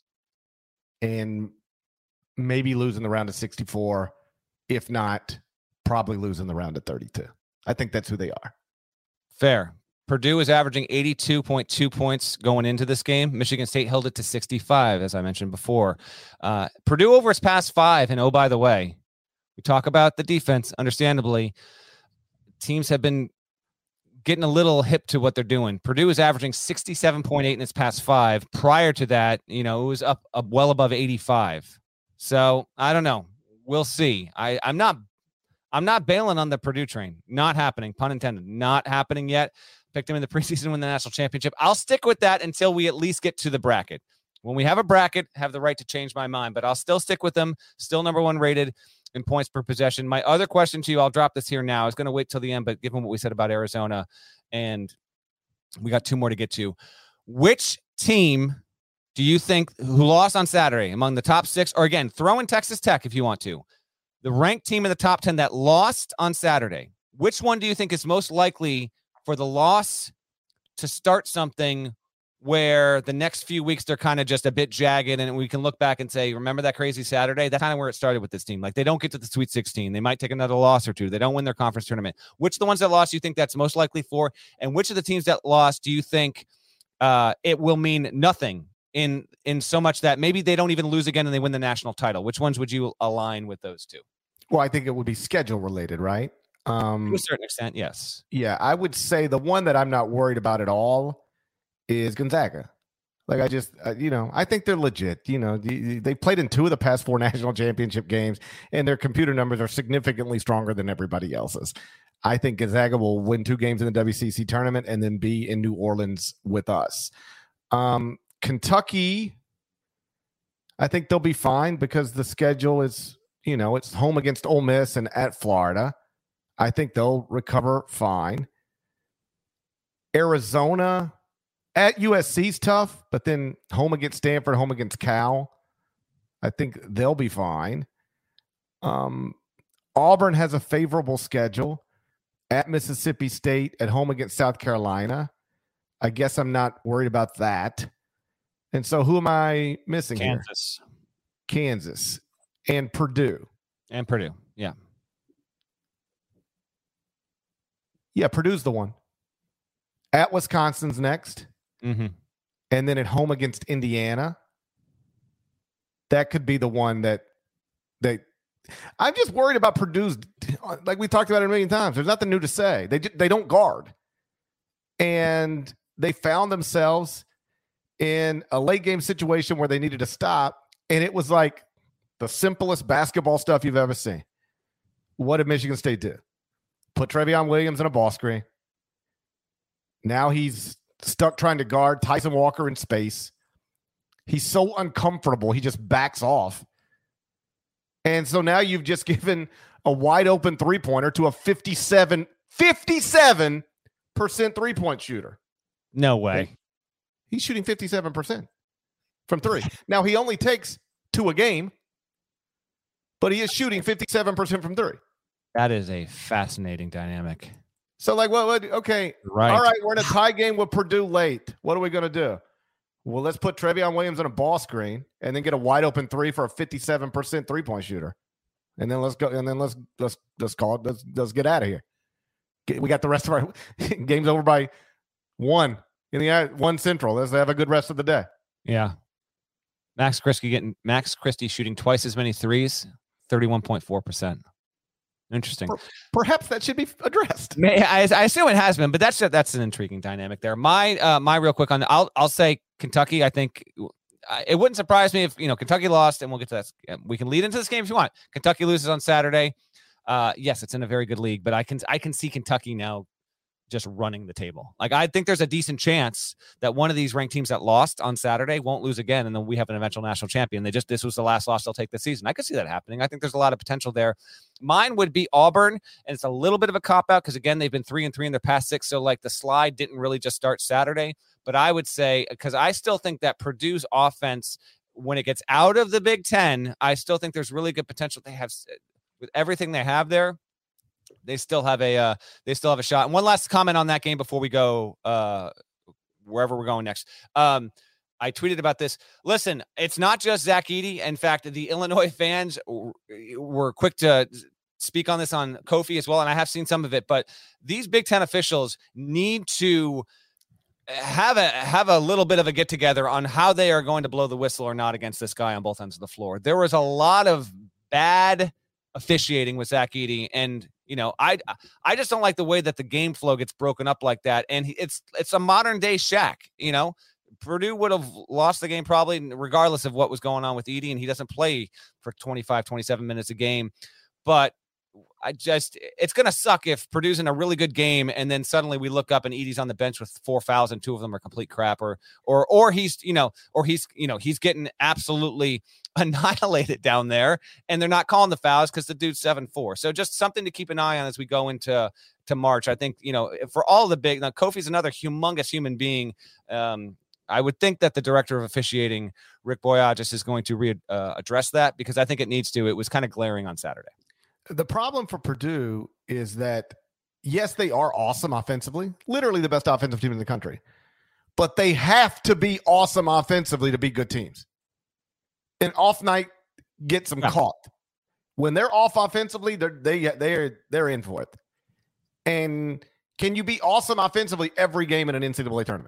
and maybe lose in the round of 64, if not, probably lose in the round of 32. I think that's who they are. Fair. Purdue is averaging 82.2 points going into this game. Michigan State held it to 65, as I mentioned before. Purdue over its past 5, and oh, by the way, we talk about the defense, understandably. Teams have been getting a little hip to what they're doing. Purdue is averaging 67.8 in its past 5. Prior to that, it was up well above 85. So I don't know. We'll see. I'm not bailing on the Purdue train. Not happening. Pun intended. Not happening yet. Picked them in the preseason to win the national championship. I'll stick with that until we at least get to the bracket. When we have a bracket, have the right to change my mind, but I'll still stick with them. Still number 1 rated in points per possession. My other question to you, I'll drop this here now. I was going to wait till the end, but given what we said about Arizona, and we got 2 more to get to, which team do you think who lost on Saturday among the top 6, or again, throw in Texas Tech if you want to, the ranked team in the top 10 that lost on Saturday, which one do you think is most likely for the loss to start something where the next few weeks they're kind of just a bit jagged and we can look back and say, remember that crazy Saturday? That's kind of where it started with this team. Like, they don't get to the Sweet 16. They might take another loss or 2. They don't win their conference tournament. Which of the ones that lost do you think that's most likely for? And which of the teams that lost do you think it will mean nothing in so much that maybe they don't even lose again and they win the national title? Which ones would you align with those two? Well, I think it would be schedule related, right? To a certain extent, yes. Yeah, I would say the one that I'm not worried about at all is Gonzaga. Like, I think they're legit. They played in 2 of the past 4 national championship games, and their computer numbers are significantly stronger than everybody else's. I think Gonzaga will win 2 games in the WCC tournament and then be in New Orleans with us. Kentucky, I think they'll be fine because the schedule is, it's home against Ole Miss and at Florida. I think they'll recover fine. Arizona at USC is tough, but then home against Stanford, home against Cal, I think they'll be fine. Auburn has a favorable schedule at Mississippi State, at home against South Carolina. I guess I'm not worried about that. And so who am I missing here? Kansas and Purdue. Yeah. Yeah, Purdue's the one. At Wisconsin's next. Mm-hmm. And then at home against Indiana. That could be the one that I'm just worried about Purdue's, like we talked about it a million times. There's nothing new to say. They don't guard. And they found themselves in a late game situation where they needed to stop. And it was like the simplest basketball stuff you've ever seen. What did Michigan State do? Put Trevion Williams in a ball screen. Now he's stuck trying to guard Tyson Walker in space. He's so uncomfortable, he just backs off. And so now you've just given a wide open 3-pointer to a 57% 3-point shooter. No way. He's shooting 57% from 3. Now he only takes 2 a game, but he is shooting 57% from 3. That is a fascinating dynamic. So like, what okay. Right. All right, we're in a tie game with Purdue late. What are we going to do? Well, let's put Trevion Williams on a ball screen and then get a wide open 3 for a 57% 3-point shooter. And then let's go. And then let's call it. Let's get out of here. We got the rest of our games over by 1 in the 1 Central. Let's have a good rest of the day. Yeah. Max Christie shooting twice as many threes, 31.4%. Interesting. Perhaps that should be addressed. I assume it has been, but that's an intriguing dynamic there. My real quick on I'll say Kentucky. I think it wouldn't surprise me if Kentucky lost, and we'll get to that. We can lead into this game if you want. Kentucky loses on Saturday. Yes, it's in a very good league, but I can see Kentucky now just running the table. Like, I think there's a decent chance that one of these ranked teams that lost on Saturday won't lose again, and then we have an eventual national champion. This was the last loss they'll take this season. I could see that happening. I think there's a lot of potential there. Mine would be Auburn, and it's a little bit of a cop-out because, again, they've been 3-3 in their past 6, so like the slide didn't really just start Saturday. But I would say, because I still think that Purdue's offense, when it gets out of the Big Ten, I still think there's really good potential. They have, with everything they have there, they still have a shot. And one last comment on that game before we go wherever we're going next. I tweeted about this. Listen, it's not just Zach Edey. In fact, the Illinois fans were quick to speak on this on Kofi as well, and I have seen some of it. But these Big Ten officials need to have a little bit of a get together on how they are going to blow the whistle or not against this guy on both ends of the floor. There was a lot of bad officiating with Zach Edey, and I just don't like the way that the game flow gets broken up like that. And it's a modern day Shaq. Purdue would have lost the game probably regardless of what was going on with Edey, and he doesn't play for 25, 27 minutes a game. But it's going to suck if Purdue's in a really good game and then suddenly we look up and Edey's on the bench with 4 fouls and 2 of them are complete crap, or he's getting absolutely annihilated down there and they're not calling the fouls because the dude's 7'4". So just something to keep an eye on as we go into March. I think, for all the big, now Kofi's another humongous human being. I would think that the director of officiating, Rick Boyages, is going to address that because I think it needs to. It was kind of glaring on Saturday. The problem for Purdue is that, yes, they are awesome offensively, literally the best offensive team in the country, but they have to be awesome offensively to be good teams. An off night gets them caught. When they're off offensively, they're in for it. And can you be awesome offensively every game in an NCAA tournament?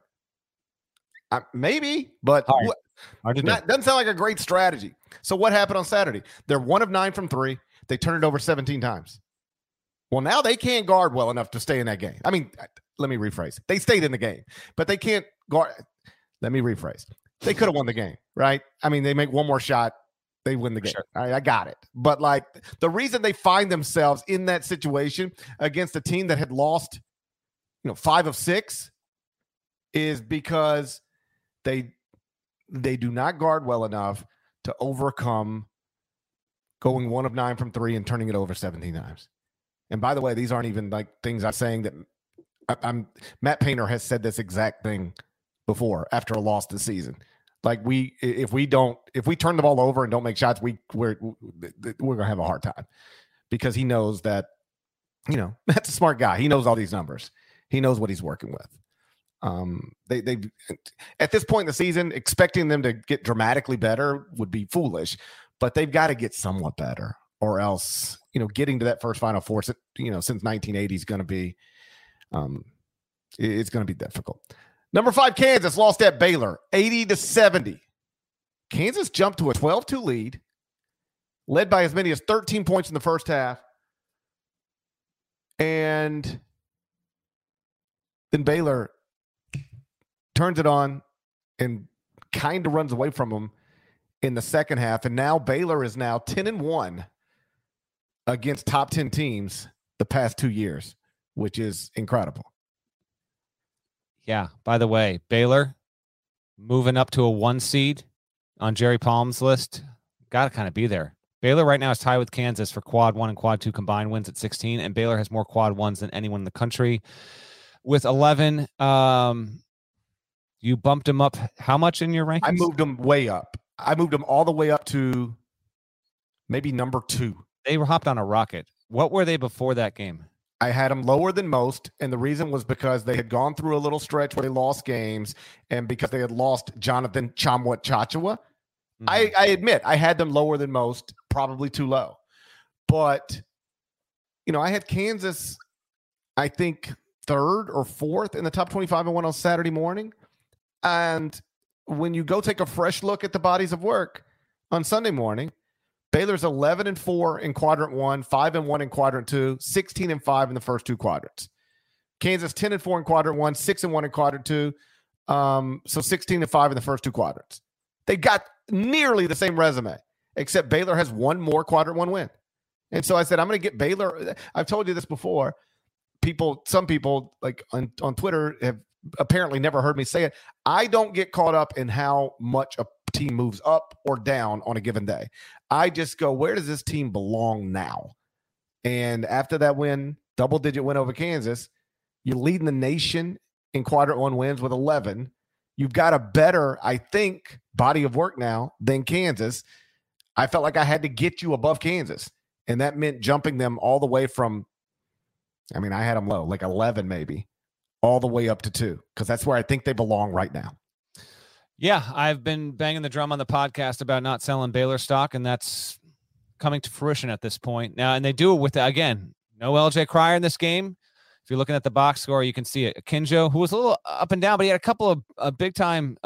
Maybe, but doesn't sound like a great strategy. So what happened on Saturday? They're 1 of 9 from 3. They turned it over 17 times. Well, now they can't guard well enough to stay in that game. I mean, let me rephrase. They stayed in the game, but they can't guard. Let me rephrase. They could have won the game, right? I mean, they make one more shot, they win the game. Sure. All right, I got it. But like the reason they find themselves in that situation against a team that had lost, 5 of 6 is because they do not guard well enough to overcome going 1 of 9 from 3 and turning it over 17 times. And by the way, these aren't even like things I'm saying that Matt Painter has said this exact thing before after a loss this season. Like if we turn the ball over and don't make shots, we're going to have a hard time because he knows that, that's a smart guy. He knows all these numbers. He knows what he's working with. They at this point in the season, expecting them to get dramatically better would be foolish, but they've got to get somewhat better or else, getting to that first Final Four, since 1980 is going to be, it's going to be difficult. Number 5, Kansas lost at Baylor, 80-70. Kansas jumped to a 12-2 lead, led by as many as 13 points in the first half. And then Baylor turns it on and kind of runs away from them in the second half. And now Baylor is now 10-1 against top 10 teams the past 2 years, which is incredible. Yeah. By the way, Baylor moving up to a 1 seed on Jerry Palm's list. Got to kind of be there. Baylor right now is tied with Kansas for quad 1 and quad 2 combined wins at 16, and Baylor has more quad 1s than anyone in the country with 11. You bumped them up how much in your rankings? I moved them way up. I moved them all the way up to maybe number 2. They were hopped on a rocket. What were they before that game? I had them lower than most, and the reason was because they had gone through a little stretch where they lost games, and because they had lost Jonathan Chamwa Chachua. I admit I had them lower than most, probably too low. But, I had Kansas, I think, 3rd or 4th in the top 25 and 1 on Saturday morning. And when you go take a fresh look at the bodies of work on Sunday morning, Baylor's 11-4 in quadrant 1, 5-1 in quadrant 2, 16-5 in the first 2 quadrants. Kansas 10-4 in quadrant 1, 6-1 in quadrant 2, so 16-5 in the first 2 quadrants. They got nearly the same resume, except Baylor has one more quadrant 1 win. And so I said, I'm going to get Baylor. I've told you this before. Some people like on Twitter have apparently never heard me say it. I don't get caught up in how much a team moves up or down on a given day. I just go, where does this team belong now? And after that win, double-digit win over Kansas, you're leading the nation in quadrant 1 wins with 11. You've got a better, I think, body of work now than Kansas. I felt like I had to get you above Kansas, and that meant jumping them all the way from, I had them low, like 11 maybe, all the way up to 2, because that's where I think they belong right now. Yeah, I've been banging the drum on the podcast about not selling Baylor stock, and that's coming to fruition at this point. Now, and they do it with, again, no LJ Cryer in this game. If you're looking at the box score, you can see it. Akinjo, who was a little up and down, but he had a couple of big-time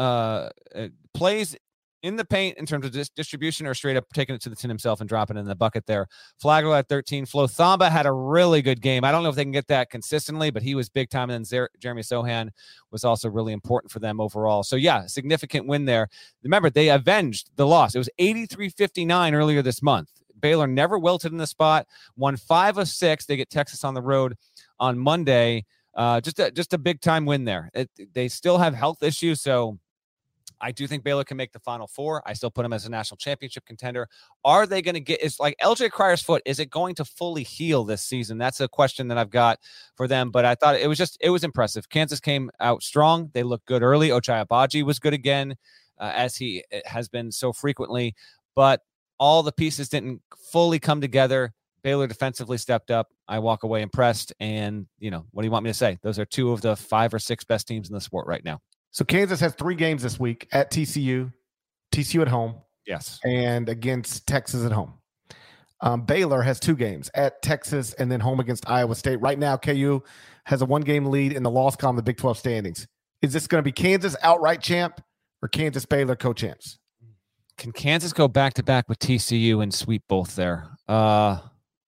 plays in the paint in terms of distribution, or straight up taking it to the tin himself and dropping it in the bucket there. Flagler at 13. Flo Thamba had a really good game. I don't know if they can get that consistently, but he was big time. And then Jeremy Sohan was also really important for them overall. So, yeah, significant win there. Remember, they avenged the loss. It was 83-59 earlier this month. Baylor never wilted in the spot, won 5 of 6. They get Texas on the road on Monday. Just a big-time win there. They still have health issues, so I do think Baylor can make the Final Four. I still put them as a national championship contender. Are they going to get, is like LJ Cryer's foot, is it going to fully heal this season? That's a question that I've got for them, but I thought it was impressive. Kansas came out strong. They looked good early. Ochai Agbaji was good again, as he has been so frequently, but all the pieces didn't fully come together. Baylor defensively stepped up. I walk away impressed. And, what do you want me to say? Those are 2 of the 5 or 6 best teams in the sport right now. So Kansas has 3 games this week at TCU at home. Yes. And against Texas at home. Baylor has 2 games at Texas and then home against Iowa State. Right now, KU has a 1-game lead in the loss column of the Big 12 standings. Is this going to be Kansas outright champ or Kansas Baylor co-champs? Can Kansas go back-to-back with TCU and sweep both there? That's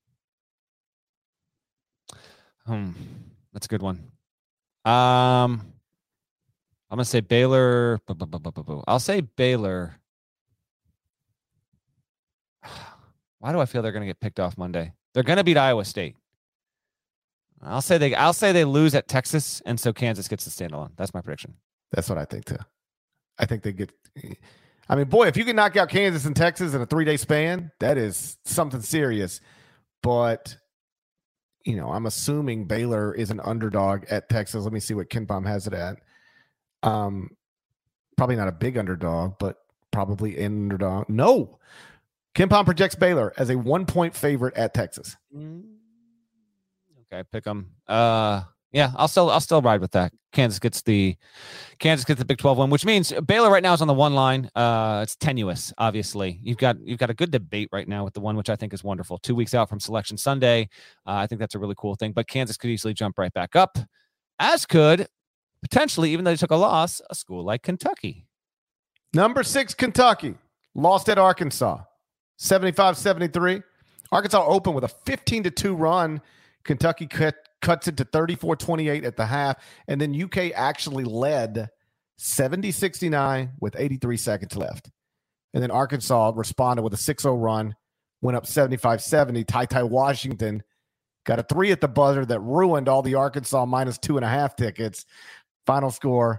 a good one. I'm going to say Baylor. I'll say Baylor. Why do I feel they're going to get picked off Monday? They're going to beat Iowa State. I'll say they lose at Texas, and so Kansas gets the standalone. That's my prediction. That's what I think too. I think they get. Boy, if you can knock out Kansas and Texas in a 3-day span, that is something serious. But I'm assuming Baylor is an underdog at Texas. Let me see what KenPom has it at. Probably not a big underdog, but probably an underdog. No, KenPom projects Baylor as a 1-point favorite at Texas. Okay, pick them. Yeah, I'll still ride with that. Kansas gets the Big 12 win, which means Baylor right now is on the 1 line. It's tenuous, obviously. You've got a good debate right now with the 1, which I think is wonderful. 2 weeks out from Selection Sunday. I think that's a really cool thing. But Kansas could easily jump right back up, as could potentially, even though they took a loss, a school like Kentucky. Number 6, Kentucky lost at Arkansas, 75-73. Arkansas opened with a 15-2 run. Kentucky cuts it to 34-28 at the half, and then UK actually led 70-69 with 83 seconds left. And then Arkansas responded with a 6-0 run, went up 75-70. Ty Washington got a 3 at the buzzer that ruined all the Arkansas -2.5 tickets. Final score,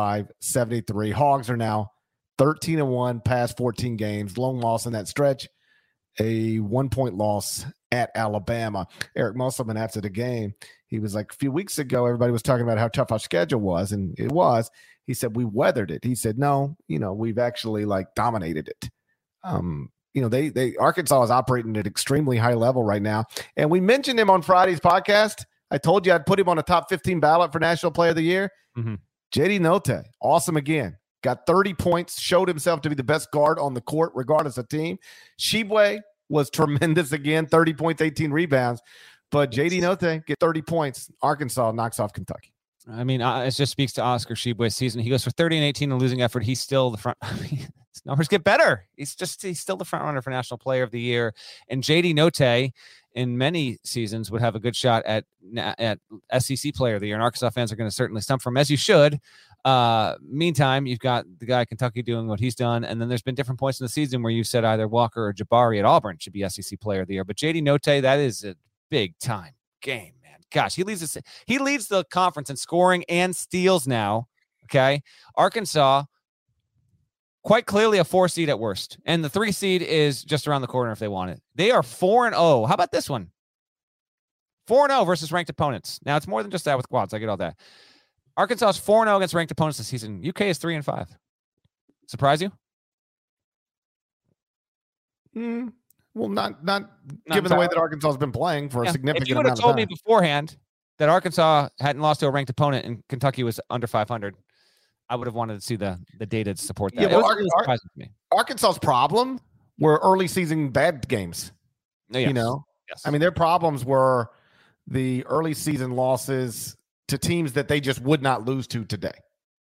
75-73. Hogs are now 13-1 past 14 games. Lone loss in that stretch a 1-point loss at Alabama. Eric Musselman, after the game, he was like, a few weeks ago, everybody was talking about how tough our schedule was, and it was. He said, we weathered it. He said, no, we've actually dominated it. Arkansas is operating at extremely high level right now. And we mentioned him on Friday's podcast. I told you I'd put him on a top 15 ballot for National Player of the Year. Mm-hmm. JD Notae, awesome again. Got 30 points, showed himself to be the best guard on the court, regardless of team. Tshiebwe was tremendous again, 30 points, 18 rebounds. But JD Notae get 30 points. Arkansas knocks off Kentucky. I mean, it just speaks to Oscar Tshiebwe's season. He goes for 30 and 18 in losing effort. He's still the front. I mean, his numbers get better. He's still the front runner for National Player of the Year. And JD Notae, in many seasons, would have a good shot at SEC Player of the Year. And Arkansas fans are going to certainly stump for him, as you should. Meantime, you've got the guy at Kentucky doing what he's done. And then there's been different points in the season where you said either Walker or Jabari at Auburn should be SEC Player of the Year. But JD Notae, that is a big time game. Gosh, he leads the conference in scoring and steals now. Okay. Arkansas, quite clearly a 4 seed at worst. And the 3 seed is just around the corner if they want it. They are 4-0. How about this one? 4-0 versus ranked opponents. Now it's more than just that with quads. I get all that. Arkansas is 4-0 against ranked opponents this season. UK is 3-5. Surprise you? Well, not given the way that Arkansas has been playing for a significant amount of time. If you would have told me beforehand that Arkansas hadn't lost to a ranked opponent and Kentucky was under 500, I would have wanted to see the data to support that. Yeah, well, Arkansas's problem were early season bad games. Yes. Yes. I mean, their problems were the early season losses to teams that they just would not lose to today.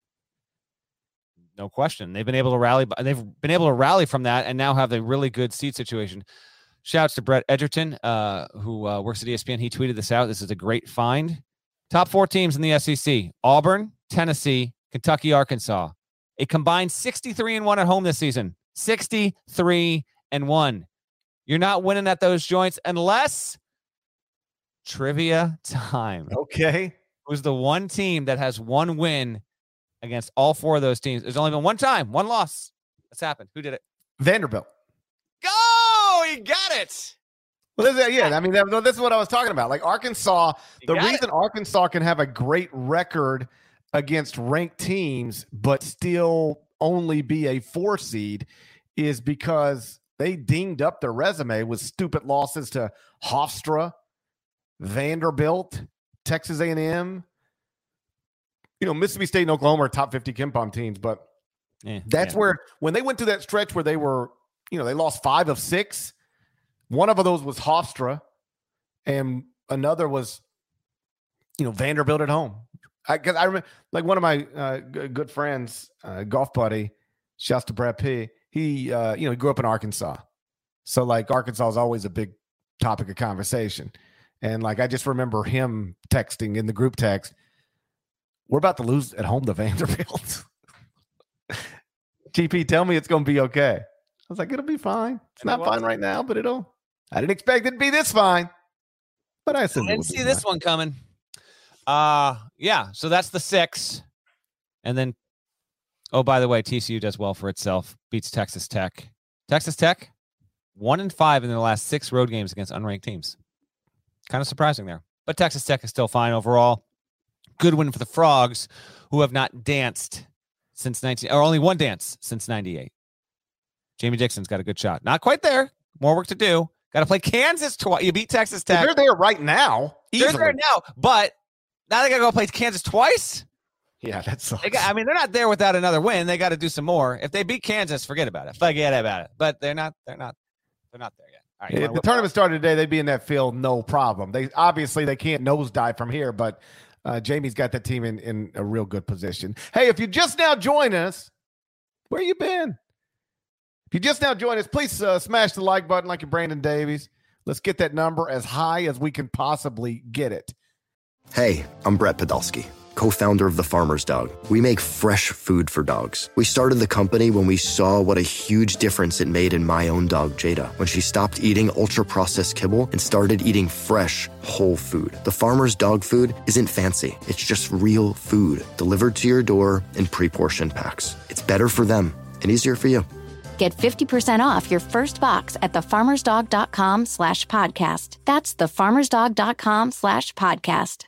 No question. They've been able to rally. They've been able to rally from that and now have a really good seat situation. Shouts to Brett Edgerton, who works at ESPN. He tweeted this out. This is a great find. Top 4 teams in the SEC: Auburn, Tennessee, Kentucky, Arkansas. A combined 63-1 at home this season. 63-1. You're not winning at those joints unless trivia time. Okay. Who's the one team that has one win against all 4 of those teams? There's only been one time, one loss. That's happened. Who did it? Vanderbilt. Go! He got it. Well, this is what I was talking about. Like Arkansas, the reason Arkansas can have a great record against ranked teams, but still only be a 4 seed is because they dinged up their resume with stupid losses to Hofstra, Vanderbilt, Texas A&M. Mississippi State and Oklahoma are top 50 KenPom teams, but that's where when they went through that stretch where they were, they lost 5 of 6. One of those was Hofstra, and another was, Vanderbilt at home. Because I remember, like one of my good friends, golf buddy, shouts to Brad P. He grew up in Arkansas, so like Arkansas is always a big topic of conversation, and like I just remember him texting in the group text, "We're about to lose at home to Vanderbilt." GP, tell me it's going to be okay. I was like, it'll be fine. It's not fine right now, but I didn't expect it to be this fine. But I assumed didn't see this one coming. So that's the 6. And then, oh, by the way, TCU does well for itself. Beats Texas Tech. Texas Tech, 1-5 in their last 6 road games against unranked teams. Kind of surprising there. But Texas Tech is still fine overall. Good win for the Frogs, who have not danced since only one dance since 98. Jamie Dixon's got a good shot. Not quite there. More work to do. Got to play Kansas twice. You beat Texas Tech. They're there right now. They're there now, but now they got to go play Kansas twice. Yeah, that sucks. They're not there without another win. They got to do some more. If they beat Kansas, forget about it. But they're not there yet. All right, if the tournament started today, they'd be in that field, no problem. They can't nosedive from here, but Jamie's got that team in a real good position. Hey, if you just now join us, where you been? If you just now join us, please smash the like button like you're Brandon Davies. Let's get that number as high as we can possibly get it. Hey, I'm Brett Podolsky, co-founder of The Farmer's Dog. We make fresh food for dogs. We started the company when we saw what a huge difference it made in my own dog, Jada, when she stopped eating ultra-processed kibble and started eating fresh, whole food. The Farmer's Dog food isn't fancy. It's just real food delivered to your door in pre-portioned packs. It's better for them and easier for you. Get 50% off your first box at thefarmersdog.com/podcast. That's thefarmersdog.com/podcast.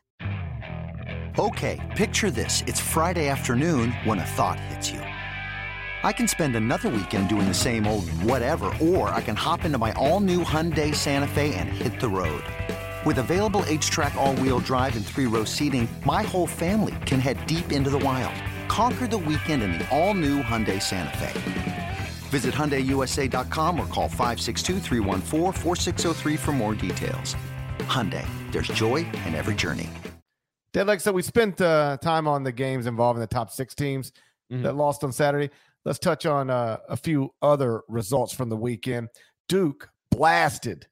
Okay, picture this. It's Friday afternoon when a thought hits you. I can spend another weekend doing the same old whatever, or I can hop into my all-new Hyundai Santa Fe and hit the road. With available H-Track all-wheel drive and 3-row seating, my whole family can head deep into the wild. Conquer the weekend in the all-new Hyundai Santa Fe. Visit HyundaiUSA.com or call 562-314-4603 for more details. Hyundai, there's joy in every journey. Deadleg, so we spent time on the games involving the top 6 teams that lost on Saturday. Let's touch on a few other results from the weekend. Duke blasted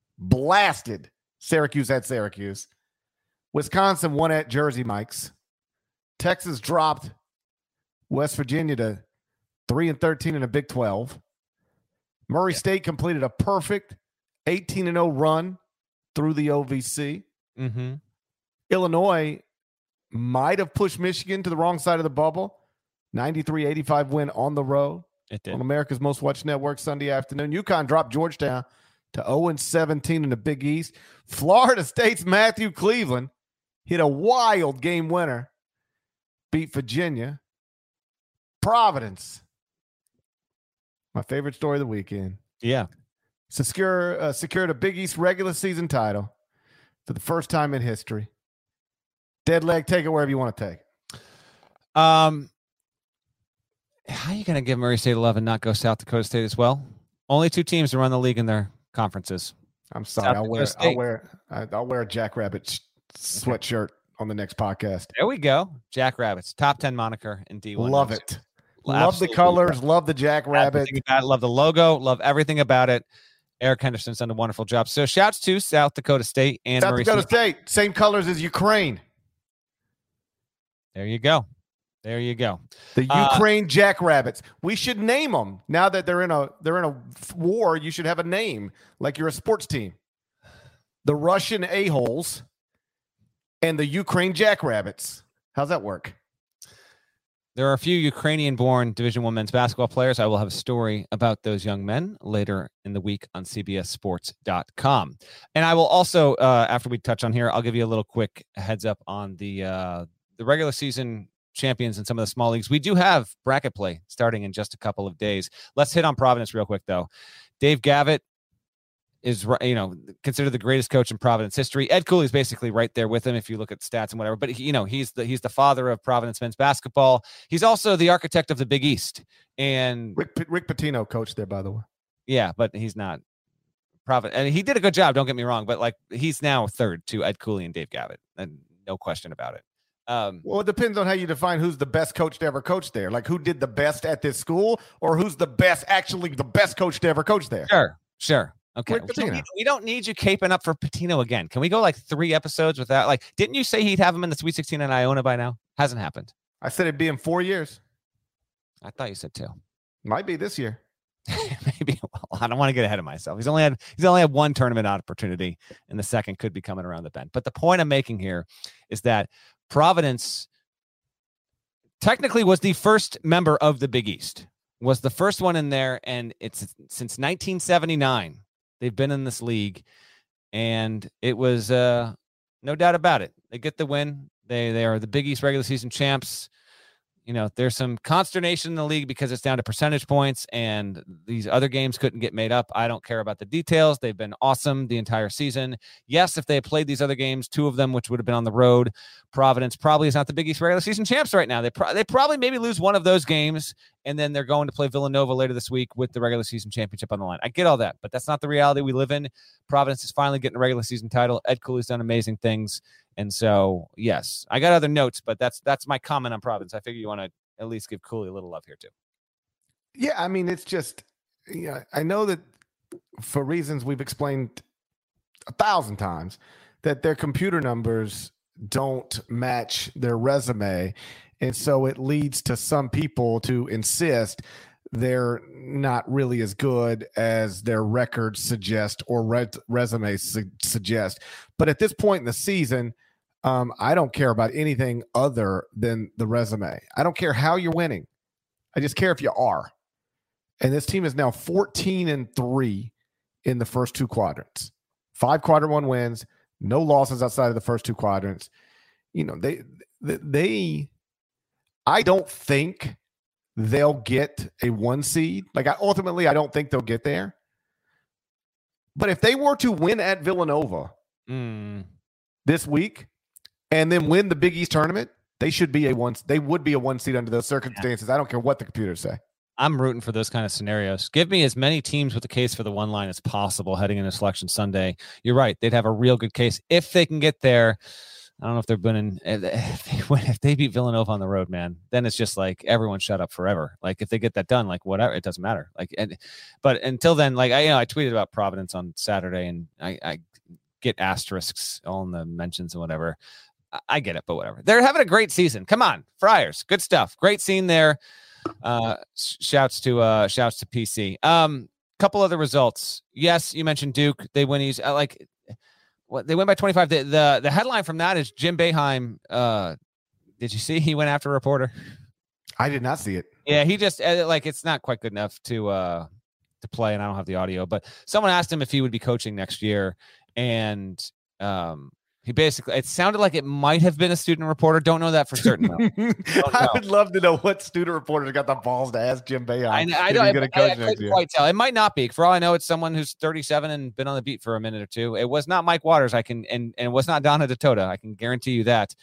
Syracuse at Syracuse. Wisconsin won at Jersey Mike's. Texas dropped West Virginia to 3-13 in the Big 12. Murray State completed a perfect 18-0 run through the OVC. Illinois might have pushed Michigan to the wrong side of the bubble. 93-85 win on the road. It did. On America's Most Watched Network Sunday afternoon. UConn dropped Georgetown to 0-17 in the Big East. Florida State's Matthew Cleveland hit a wild game winner. Beat Virginia. Providence. My favorite story of the weekend. Yeah. Secured a Big East regular season title for the first time in history. Deadleg, take it wherever you want to take it. How are you going to give Murray State 11 and not go South Dakota State as well? Only 2 teams to run the league in their conferences. I'm sorry. I'll wear a Jackrabbit sweatshirt on the next podcast. There we go. Jackrabbits, top 10 moniker in D1. Love it. Love the colors. Love the Jackrabbit. Love the logo. Love everything about it. Eric Henderson's done a wonderful job. So shouts to South Dakota State and South Murray Dakota State. Same colors as Ukraine. There you go. There you go. The Ukraine Jackrabbits. We should name them now that they're in a war. You should have a name like you're a sports team. The Russian A-holes and the Ukraine Jackrabbits. How's that work? There are a few Ukrainian-born Division I men's basketball players. I will have a story about those young men later in the week on CBSSports.com. And I will also, after we touch on here, I'll give you a little quick heads up on the regular season champions in some of the small leagues. We do have bracket play starting in just a couple of days. Let's hit on Providence real quick, though. Dave Gavitt is, considered the greatest coach in Providence history. Ed Cooley is basically right there with him if you look at stats and whatever. But he's the father of Providence men's basketball. He's also the architect of the Big East. And Rick Pitino coached there, by the way. Yeah, but he's not Providence, and he did a good job. Don't get me wrong, but he's now third to Ed Cooley and Dave Gavitt, and no question about it. Well, it depends on how you define who's the best coach to ever coach there. Like who did the best at this school, or who's the best coach to ever coach there. Sure. Okay. We don't need you caping up for Pitino again. Can we go 3 episodes without didn't you say he'd have him in the Sweet 16 in Iona by now? Hasn't happened. I said it'd be in 4 years. I thought you said 2. Might be this year. Maybe. Well, I don't want to get ahead of myself. He's only had one tournament opportunity, and the second could be coming around the bend. But the point I'm making here is that Providence technically was the first member of the Big East, was the first one in there, and it's since 1979 they've been in this league, and it was no doubt about it. They get the win. They are the Big East regular season champs. There's some consternation in the league because it's down to percentage points, and these other games couldn't get made up. I don't care about the details. They've been awesome the entire season. Yes, if they had played these other games, 2 of them, which would have been on the road, Providence probably is not the Big East regular season champs right now. They probably maybe lose one of those games, and then they're going to play Villanova later this week with the regular season championship on the line. I get all that, but that's not the reality we live in. Providence is finally getting a regular season title. Ed Cooley's done amazing things. And so, yes, I got other notes, but that's my comment on Providence. I figure you want to at least give Cooley a little love here too. Yeah, I mean, it's just, I know that for reasons we've explained 1,000 times that their computer numbers don't match their resume. And so it leads to some people to insist they're not really as good as their records suggest or resumes suggest. But at this point in the season, I don't care about anything other than the resume. I don't care how you're winning. I just care if you are. And this team is now 14-3 in the first two quadrants. 5 quadrant 1 wins, no losses outside of the first two quadrants. You know, they I don't think they'll get a 1 seed. Like, ultimately, I don't think they'll get there. But if they were to win at Villanova this week and then win the Big East tournament, they should be they would be a 1 seed under those circumstances. I don't care what the computers say. I'm rooting for those kind of scenarios. Give me as many teams with a case for the 1 line as possible heading into Selection Sunday. You're right. They'd have a real good case if they can get there. I don't know if they're winning. If they beat Villanova on the road, man, then it's just like everyone shut up forever. Like if they get that done, like whatever, it doesn't matter. Like, but until then, like I tweeted about Providence on Saturday, and I get asterisks all in the mentions and whatever. I get it, but whatever. They're having a great season. Come on, Friars, good stuff. Great scene there. Shouts to PC. Couple other results. Yes, you mentioned Duke. They win. They win by 25. The headline from that is Jim Boeheim. Did you see he went after a reporter? I did not see it. Yeah, he just it's not quite good enough to play, and I don't have the audio. But someone asked him if he would be coaching next year, and he basically, it sounded like it might have been a student reporter. Don't know that for certain. I would love to know what student reporter got the balls to ask Jim Boeheim. I couldn't quite tell. It might not be. For all I know, it's someone who's 37 and been on the beat for a minute or two. It was not Mike Waters. And it was not Donna Datota. I can guarantee you that.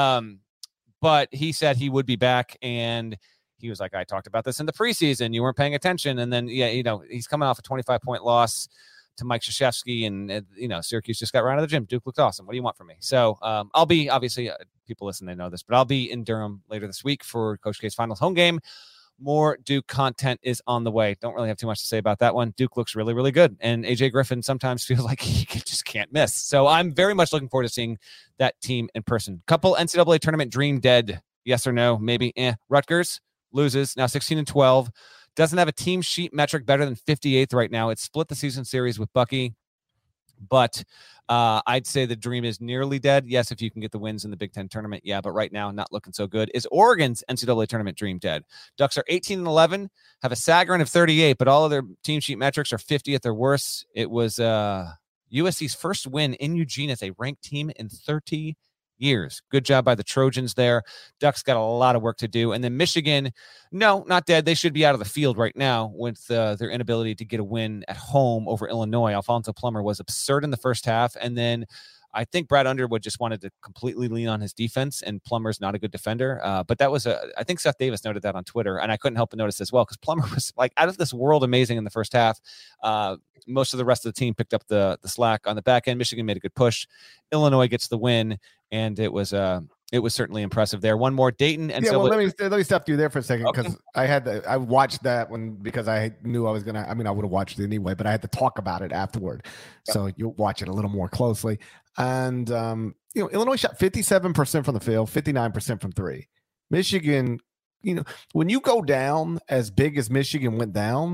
But he said he would be back, and he was like, I talked about this in the preseason. You weren't paying attention. And then, he's coming off a 25-point loss to Mike Krzyzewski, and Syracuse just got right out of the gym. Duke looked awesome. What do you want from me? So I'll be, obviously, people listen, they know this, but I'll be in Durham later this week for Coach K's finals home game. More Duke content is on the way. Don't really have too much to say about that one. Duke looks really, really good, and AJ Griffin sometimes feels like he just can't miss. So I'm very much looking forward to seeing that team in person. Couple NCAA tournament dream dead. Yes or no? Maybe. Rutgers loses, now 16-12. Doesn't have a team sheet metric better than 58th right now. It's split the season series with Bucky, but I'd say the dream is nearly dead. Yes, if you can get the wins in the Big Ten tournament, yeah, but right now, not looking so good. Is Oregon's NCAA tournament dream dead? Ducks are 18-11, have a Sagarin of 38, but all of their team sheet metrics are 50th or worse. It was USC's first win in Eugene as a ranked team in 30 years. Good job by the Trojans there. Ducks got a lot of work to do. And then Michigan, no, not dead. They should be out of the field right now with their inability to get a win at home over Illinois. Alfonso Plummer was absurd in the first half. And then I think Brad Underwood just wanted to completely lean on his defense, and Plummer's not a good defender. But that was I think Seth Davis noted that on Twitter, and I couldn't help but notice as well, because Plummer was like out of this world amazing in the first half. Most of the rest of the team picked up the slack on the back end. Michigan made a good push. Illinois gets the win, and it was certainly impressive there. One more, Dayton. And let me stop you there for a second, because okay. I watched that one because I knew I was gonna. I mean, I would have watched it anyway, but I had to talk about it afterward, so you'll watch it a little more closely. And Illinois shot 57% from the field, 59% from three. Michigan, when you go down as big as Michigan went down,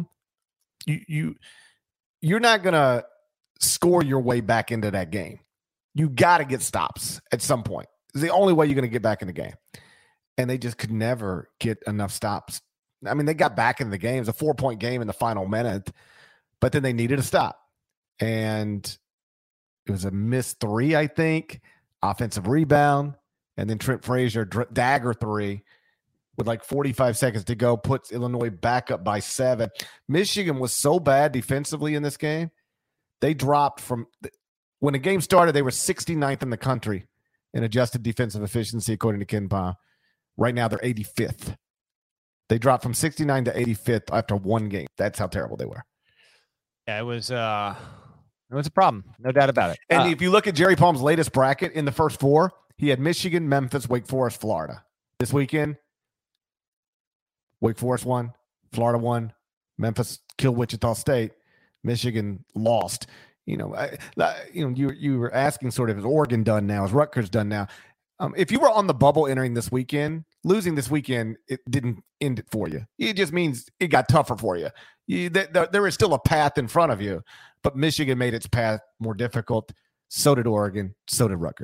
you're not gonna score your way back into that game. You got to get stops at some point. It's the only way you're going to get back in the game. And they just could never get enough stops. I mean, they got back in the game. It was a 4-point game in the final minute, but then they needed a stop. And it was a missed 3, I think, offensive rebound. And then Trent Frazier, dagger 3 with like 45 seconds to go, puts Illinois back up by 7. Michigan was so bad defensively in this game. They dropped from when the game started, they were 69th in the country in adjusted defensive efficiency, according to KenPom. Right now, they're 85th. They dropped from 69 to 85th after one game. That's how terrible they were. Yeah, it was a problem. No doubt about it. And if you look at Jerry Palm's latest bracket in the first 4, he had Michigan, Memphis, Wake Forest, Florida. This weekend, Wake Forest won, Florida won, Memphis killed Wichita State, Michigan lost. You were asking sort of, is Oregon done now? Is Rutgers done now? If you were on the bubble entering this weekend, losing this weekend, it didn't end it for you. It just means it got tougher for you. There is still a path in front of you, but Michigan made its path more difficult. So did Oregon. So did Rutgers.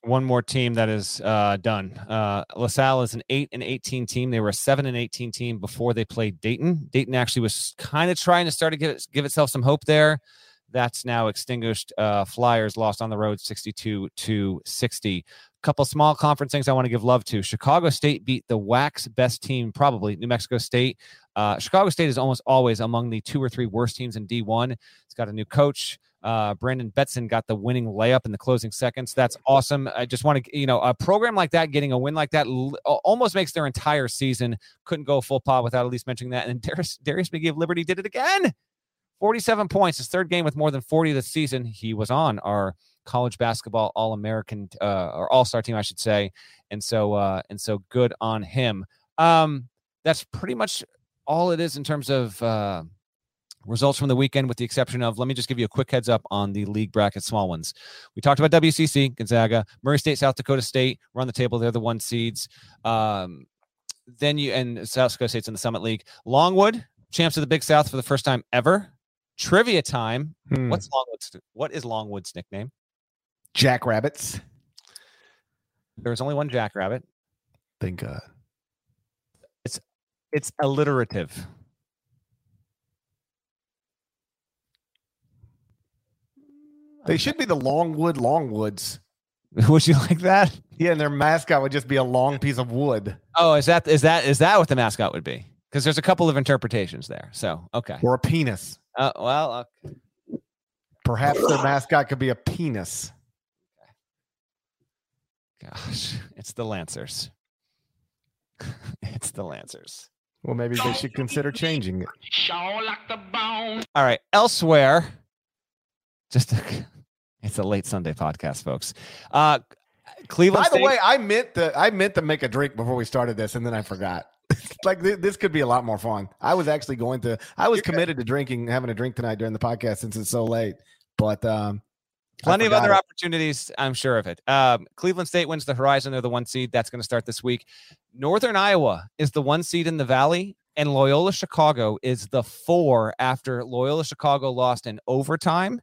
One more team that is done. LaSalle is an 8-18 team. They were a 7-18 team before they played Dayton. Dayton actually was kind of trying to start to give itself some hope there. That's now extinguished. Flyers lost on the road 62-60. Couple small conference things I want to give love to. Chicago State beat the WAC's best team, probably New Mexico State. Chicago State is almost always among the 2 or 3 worst teams in D1. It's got a new coach. Brandon Betson got the winning layup in the closing seconds. That's awesome. I just want to, a program like that, getting a win like that almost makes their entire season. Couldn't go full pod without at least mentioning that. And Darius McGee of Liberty did it again. 47 points, his third game with more than 40 this season. He was on our college basketball All-American or All-Star team, I should say. And so good on him. That's pretty much all it is in terms of results from the weekend, with the exception of, let me just give you a quick heads up on the league bracket small ones. We talked about WCC, Gonzaga, Murray State, South Dakota State. We're on the table. They're the 1 seeds. And South Dakota State's in the Summit League. Longwood, champs of the Big South for the first time ever. Trivia time. What is Longwood's nickname? Jackrabbits. There's only one Jackrabbit. Thank God. It's alliterative. They should be the Longwoods. Would you like that? Yeah, and their mascot would just be a long piece of wood. Oh, is that what the mascot would be? Because there's a couple of interpretations there. So, okay. Or a penis. Okay. Perhaps their mascot could be a penis. Gosh, it's the Lancers. It's the Lancers. Well, maybe they should consider changing it. All right. Elsewhere, it's a late Sunday podcast, folks. Cleveland. By the way, I meant to make a drink before we started this, and then I forgot. Like this could be a lot more fun. I was actually committed to having a drink tonight during the podcast since it's so late. But plenty of other opportunities, I'm sure of it. Cleveland State wins the Horizon. They're the 1 seed. That's going to start this week. Northern Iowa is the 1 seed in the Valley, and Loyola Chicago is the 4 after Loyola Chicago lost in overtime.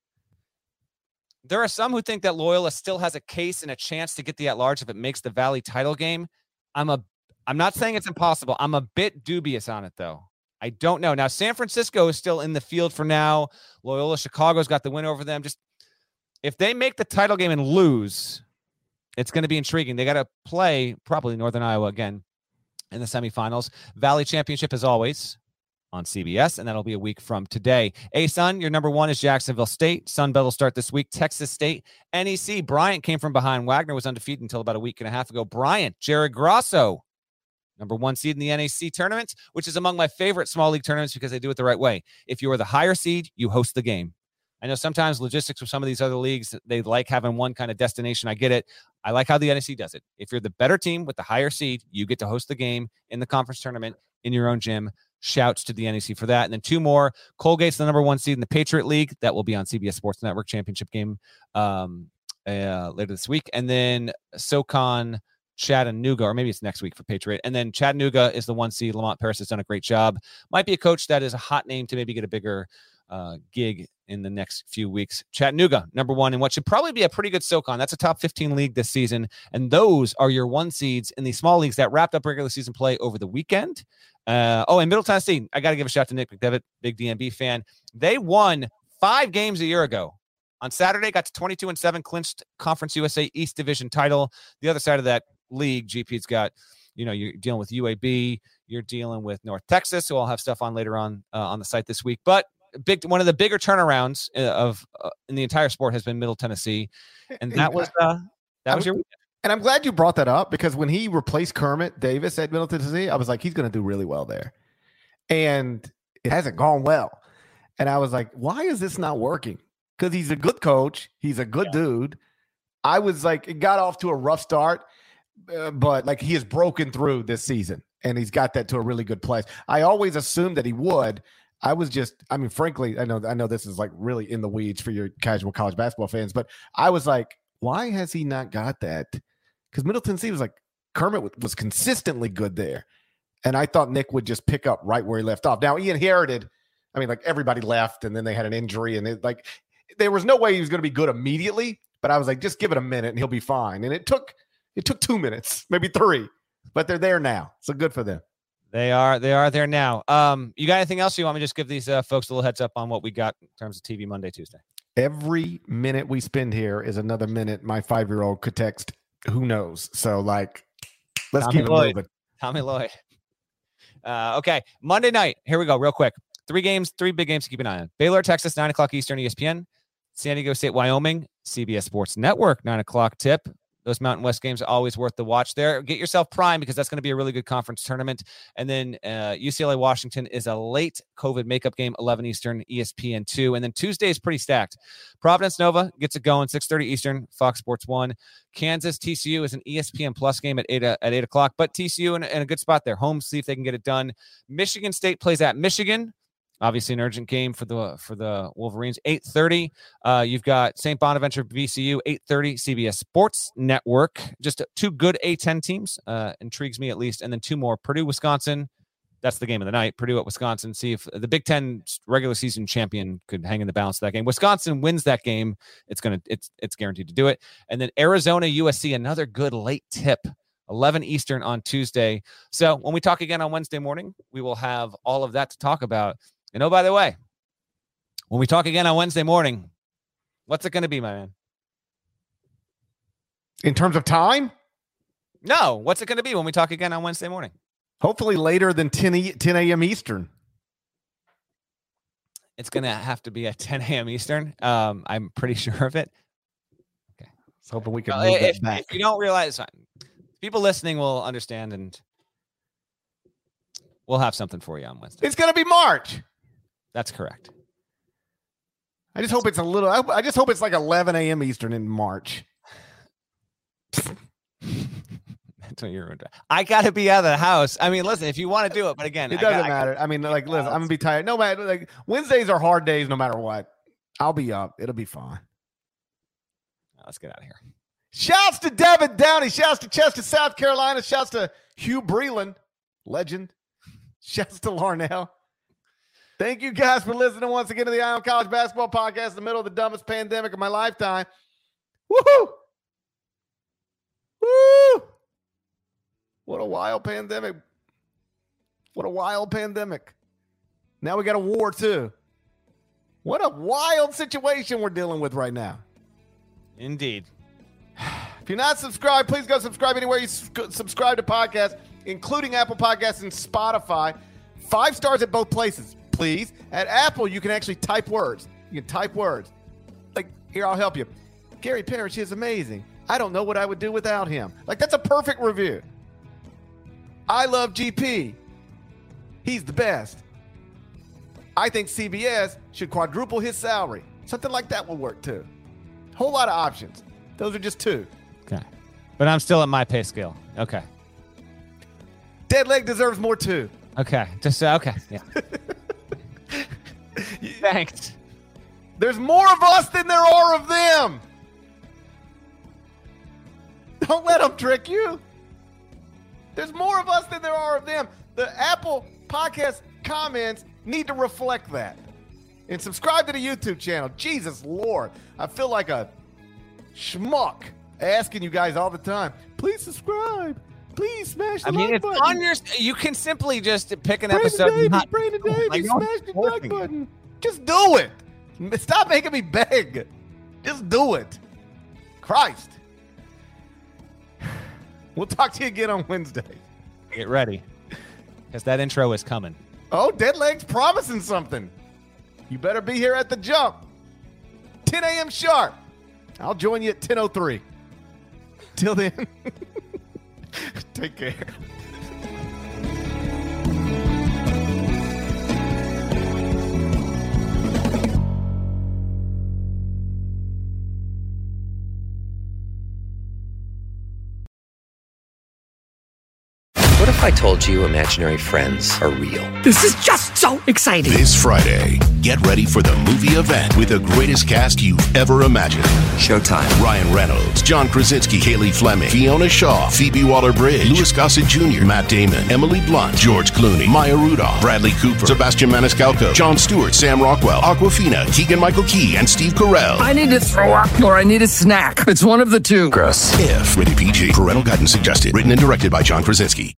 There are some who think that Loyola still has a case and a chance to get the at-large if it makes the Valley title game. I'm not saying it's impossible. I'm a bit dubious on it, though. I don't know. Now, San Francisco is still in the field for now. Loyola Chicago's got the win over them. Just if they make the title game and lose, it's going to be intriguing. They got to play probably Northern Iowa again in the semifinals. Valley Championship, as always, on CBS, and that'll be a week from today. Sun, your number 1 is Jacksonville State. Sun Belt will start this week. Texas State, NEC. Bryant came from behind. Wagner was undefeated until about a week and a half ago. Bryant, Jared Grosso, number 1 seed in the NEC tournament, which is among my favorite small league tournaments because they do it the right way. If you are the higher seed, you host the game. I know sometimes logistics with some of these other leagues, they like having one kind of destination. I get it. I like how the NEC does it. If you're the better team with the higher seed, you get to host the game in the conference tournament in your own gym. Shouts to the NEC for that. And then 2 more. Colgate's the number 1 seed in the Patriot League. That will be on CBS Sports Network championship game later this week. And then SoCon Chattanooga, or maybe it's next week for Patriot. And then Chattanooga is the 1 seed. Lamont Paris has done a great job. Might be a coach that is a hot name to maybe get a bigger gig in the next few weeks. Chattanooga, number 1, in what should probably be a pretty good SoCon. That's a top 15 league this season. And those are your 1 seeds in the small leagues that wrapped up regular season play over the weekend. And Middle Tennessee, I got to give a shout to Nick McDevitt, big DMB fan. They won 5 games a year ago. On Saturday, got to 22-7, clinched Conference USA East Division title. The other side of that league, GP's got, you're dealing with UAB, you're dealing with North Texas, who I'll have stuff on later on the site this week. But one of the bigger turnarounds in the entire sport has been Middle Tennessee, and that was your weekend. And I'm glad you brought that up, because when he replaced Kermit Davis at Middle Tennessee, I was like, he's going to do really well there. And it hasn't gone well. And I was like, why is this not working? Because he's a good coach. He's a good dude. I was like, it got off to a rough start, but like he has broken through this season, and he's got that to a really good place. I always assumed that he would. Frankly, I know this is like really in the weeds for your casual college basketball fans, but I was like, why has he not got that? Because Middle Tennessee was like, Kermit was consistently good there. And I thought Nick would just pick up right where he left off. Now, he inherited, everybody left, and then they had an injury, and there was no way he was going to be good immediately, But I was like, just give it a minute and he'll be fine. And it took 2 minutes, maybe 3, but they're there now. So good for them. They are there now. You got anything else you want me to just give these folks a little heads up on what we got in terms of TV Monday, Tuesday? Every minute we spend here is another minute my 5-year-old could text who knows. So, like, let's keep it moving. Tommy Lloyd. Okay, Monday night. Here we go, real quick. 3 big games to keep an eye on. Baylor, Texas, 9 o'clock Eastern, ESPN. San Diego State, Wyoming, CBS Sports Network, 9 o'clock tip. Those Mountain West games are always worth the watch there. Get yourself primed because that's going to be a really good conference tournament. And then UCLA Washington is a late COVID makeup game, 11 Eastern, ESPN 2. And then Tuesday is pretty stacked. Providence Nova gets it going, 6:30 Eastern, Fox Sports 1. Kansas TCU is an ESPN Plus game at 8 o'clock. But TCU in a good spot there. Home, see if they can get it done. Michigan State plays at Michigan. Obviously, an urgent game for the Wolverines. 8:30. You've got St. Bonaventure, VCU. 8:30. CBS Sports Network. Just 2 good A10 teams. Intrigues me at least. And then 2 more. Purdue, Wisconsin. That's the game of the night. Purdue at Wisconsin. See if the Big Ten regular season champion could hang in the balance of that game. Wisconsin wins that game. It's guaranteed to do it. And then Arizona, USC. Another good late tip. 11 Eastern on Tuesday. So when we talk again on Wednesday morning, we will have all of that to talk about. And oh, by the way, when we talk again on Wednesday morning, what's it going to be, my man? In terms of time? No. What's it going to be when we talk again on Wednesday morning? Hopefully later than 10 a.m. Eastern. It's going to have to be at 10 a.m. Eastern. I'm pretty sure of it. Okay. I was hoping we could move that back. If you don't realize, people listening will understand, and we'll have something for you on Wednesday. It's going to be March. That's correct. I just hope it's I just hope it's like 11 a.m. Eastern in March. That's what you're doing. I got to be out of the house. I mean, listen, if you want to do it, but again, it doesn't matter. I mean, like, listen, I'm going to be tired. No matter, like, Wednesdays are hard days no matter what. I'll be up. It'll be fine. Let's get out of here. Shouts to Devin Downey. Shouts to Chester, South Carolina. Shouts to Hugh Breland, legend. Shouts to Larnell. Thank you guys for listening once again to the Eye on College Basketball Podcast in the middle of the dumbest pandemic of my lifetime. Woohoo! Woo! What a wild pandemic. What a wild pandemic. Now we got a war too. What a wild situation we're dealing with right now. Indeed. If you're not subscribed, please go subscribe anywhere you subscribe to podcasts, including Apple Podcasts and Spotify. 5 stars at both places, please. At Apple, you can actually type words. You can type words. Like, here, I'll help you. Gary Parrish is amazing. I don't know what I would do without him. Like, that's a perfect review. I love GP. He's the best. I think CBS should quadruple his salary. Something like that will work, too. Whole lot of options. Those are just 2. Okay. But I'm still at my pay scale. Okay. Dead Leg deserves more, too. Okay. Just, okay. Yeah. Thanks. There's more of us than there are of them. Don't let them trick you. There's more of us than there are of them. The Apple Podcast comments need to reflect that. And subscribe to the YouTube channel. Jesus Lord. I feel like a schmuck asking you guys all the time. Please subscribe. Please smash the like button. On your. You can simply just pick an episode. Brandon Davies, smash the like button. Just do it. Stop making me beg. Just do it. Christ. We'll talk to you again on Wednesday. Get ready, because that intro is coming. Oh, Dead Leg's promising something. You better be here at the jump. 10 a.m. sharp. I'll join you at 10:03. Till then, take care. if I told you imaginary friends are real? This is just so exciting. This Friday, get ready for the movie event with the greatest cast you've ever imagined. Showtime. Ryan Reynolds, John Krasinski, Haley Fleming, Fiona Shaw, Phoebe Waller-Bridge, Louis Gossett Jr., Matt Damon, Emily Blunt, George Clooney, Maya Rudolph, Bradley Cooper, Sebastian Maniscalco, Jon Stewart, Sam Rockwell, Awkwafina, Keegan-Michael Key, and Steve Carell. I need to throw up or I need a snack. It's one of the two. Gross. If. Rated PG. Parental guidance suggested. Written and directed by John Krasinski.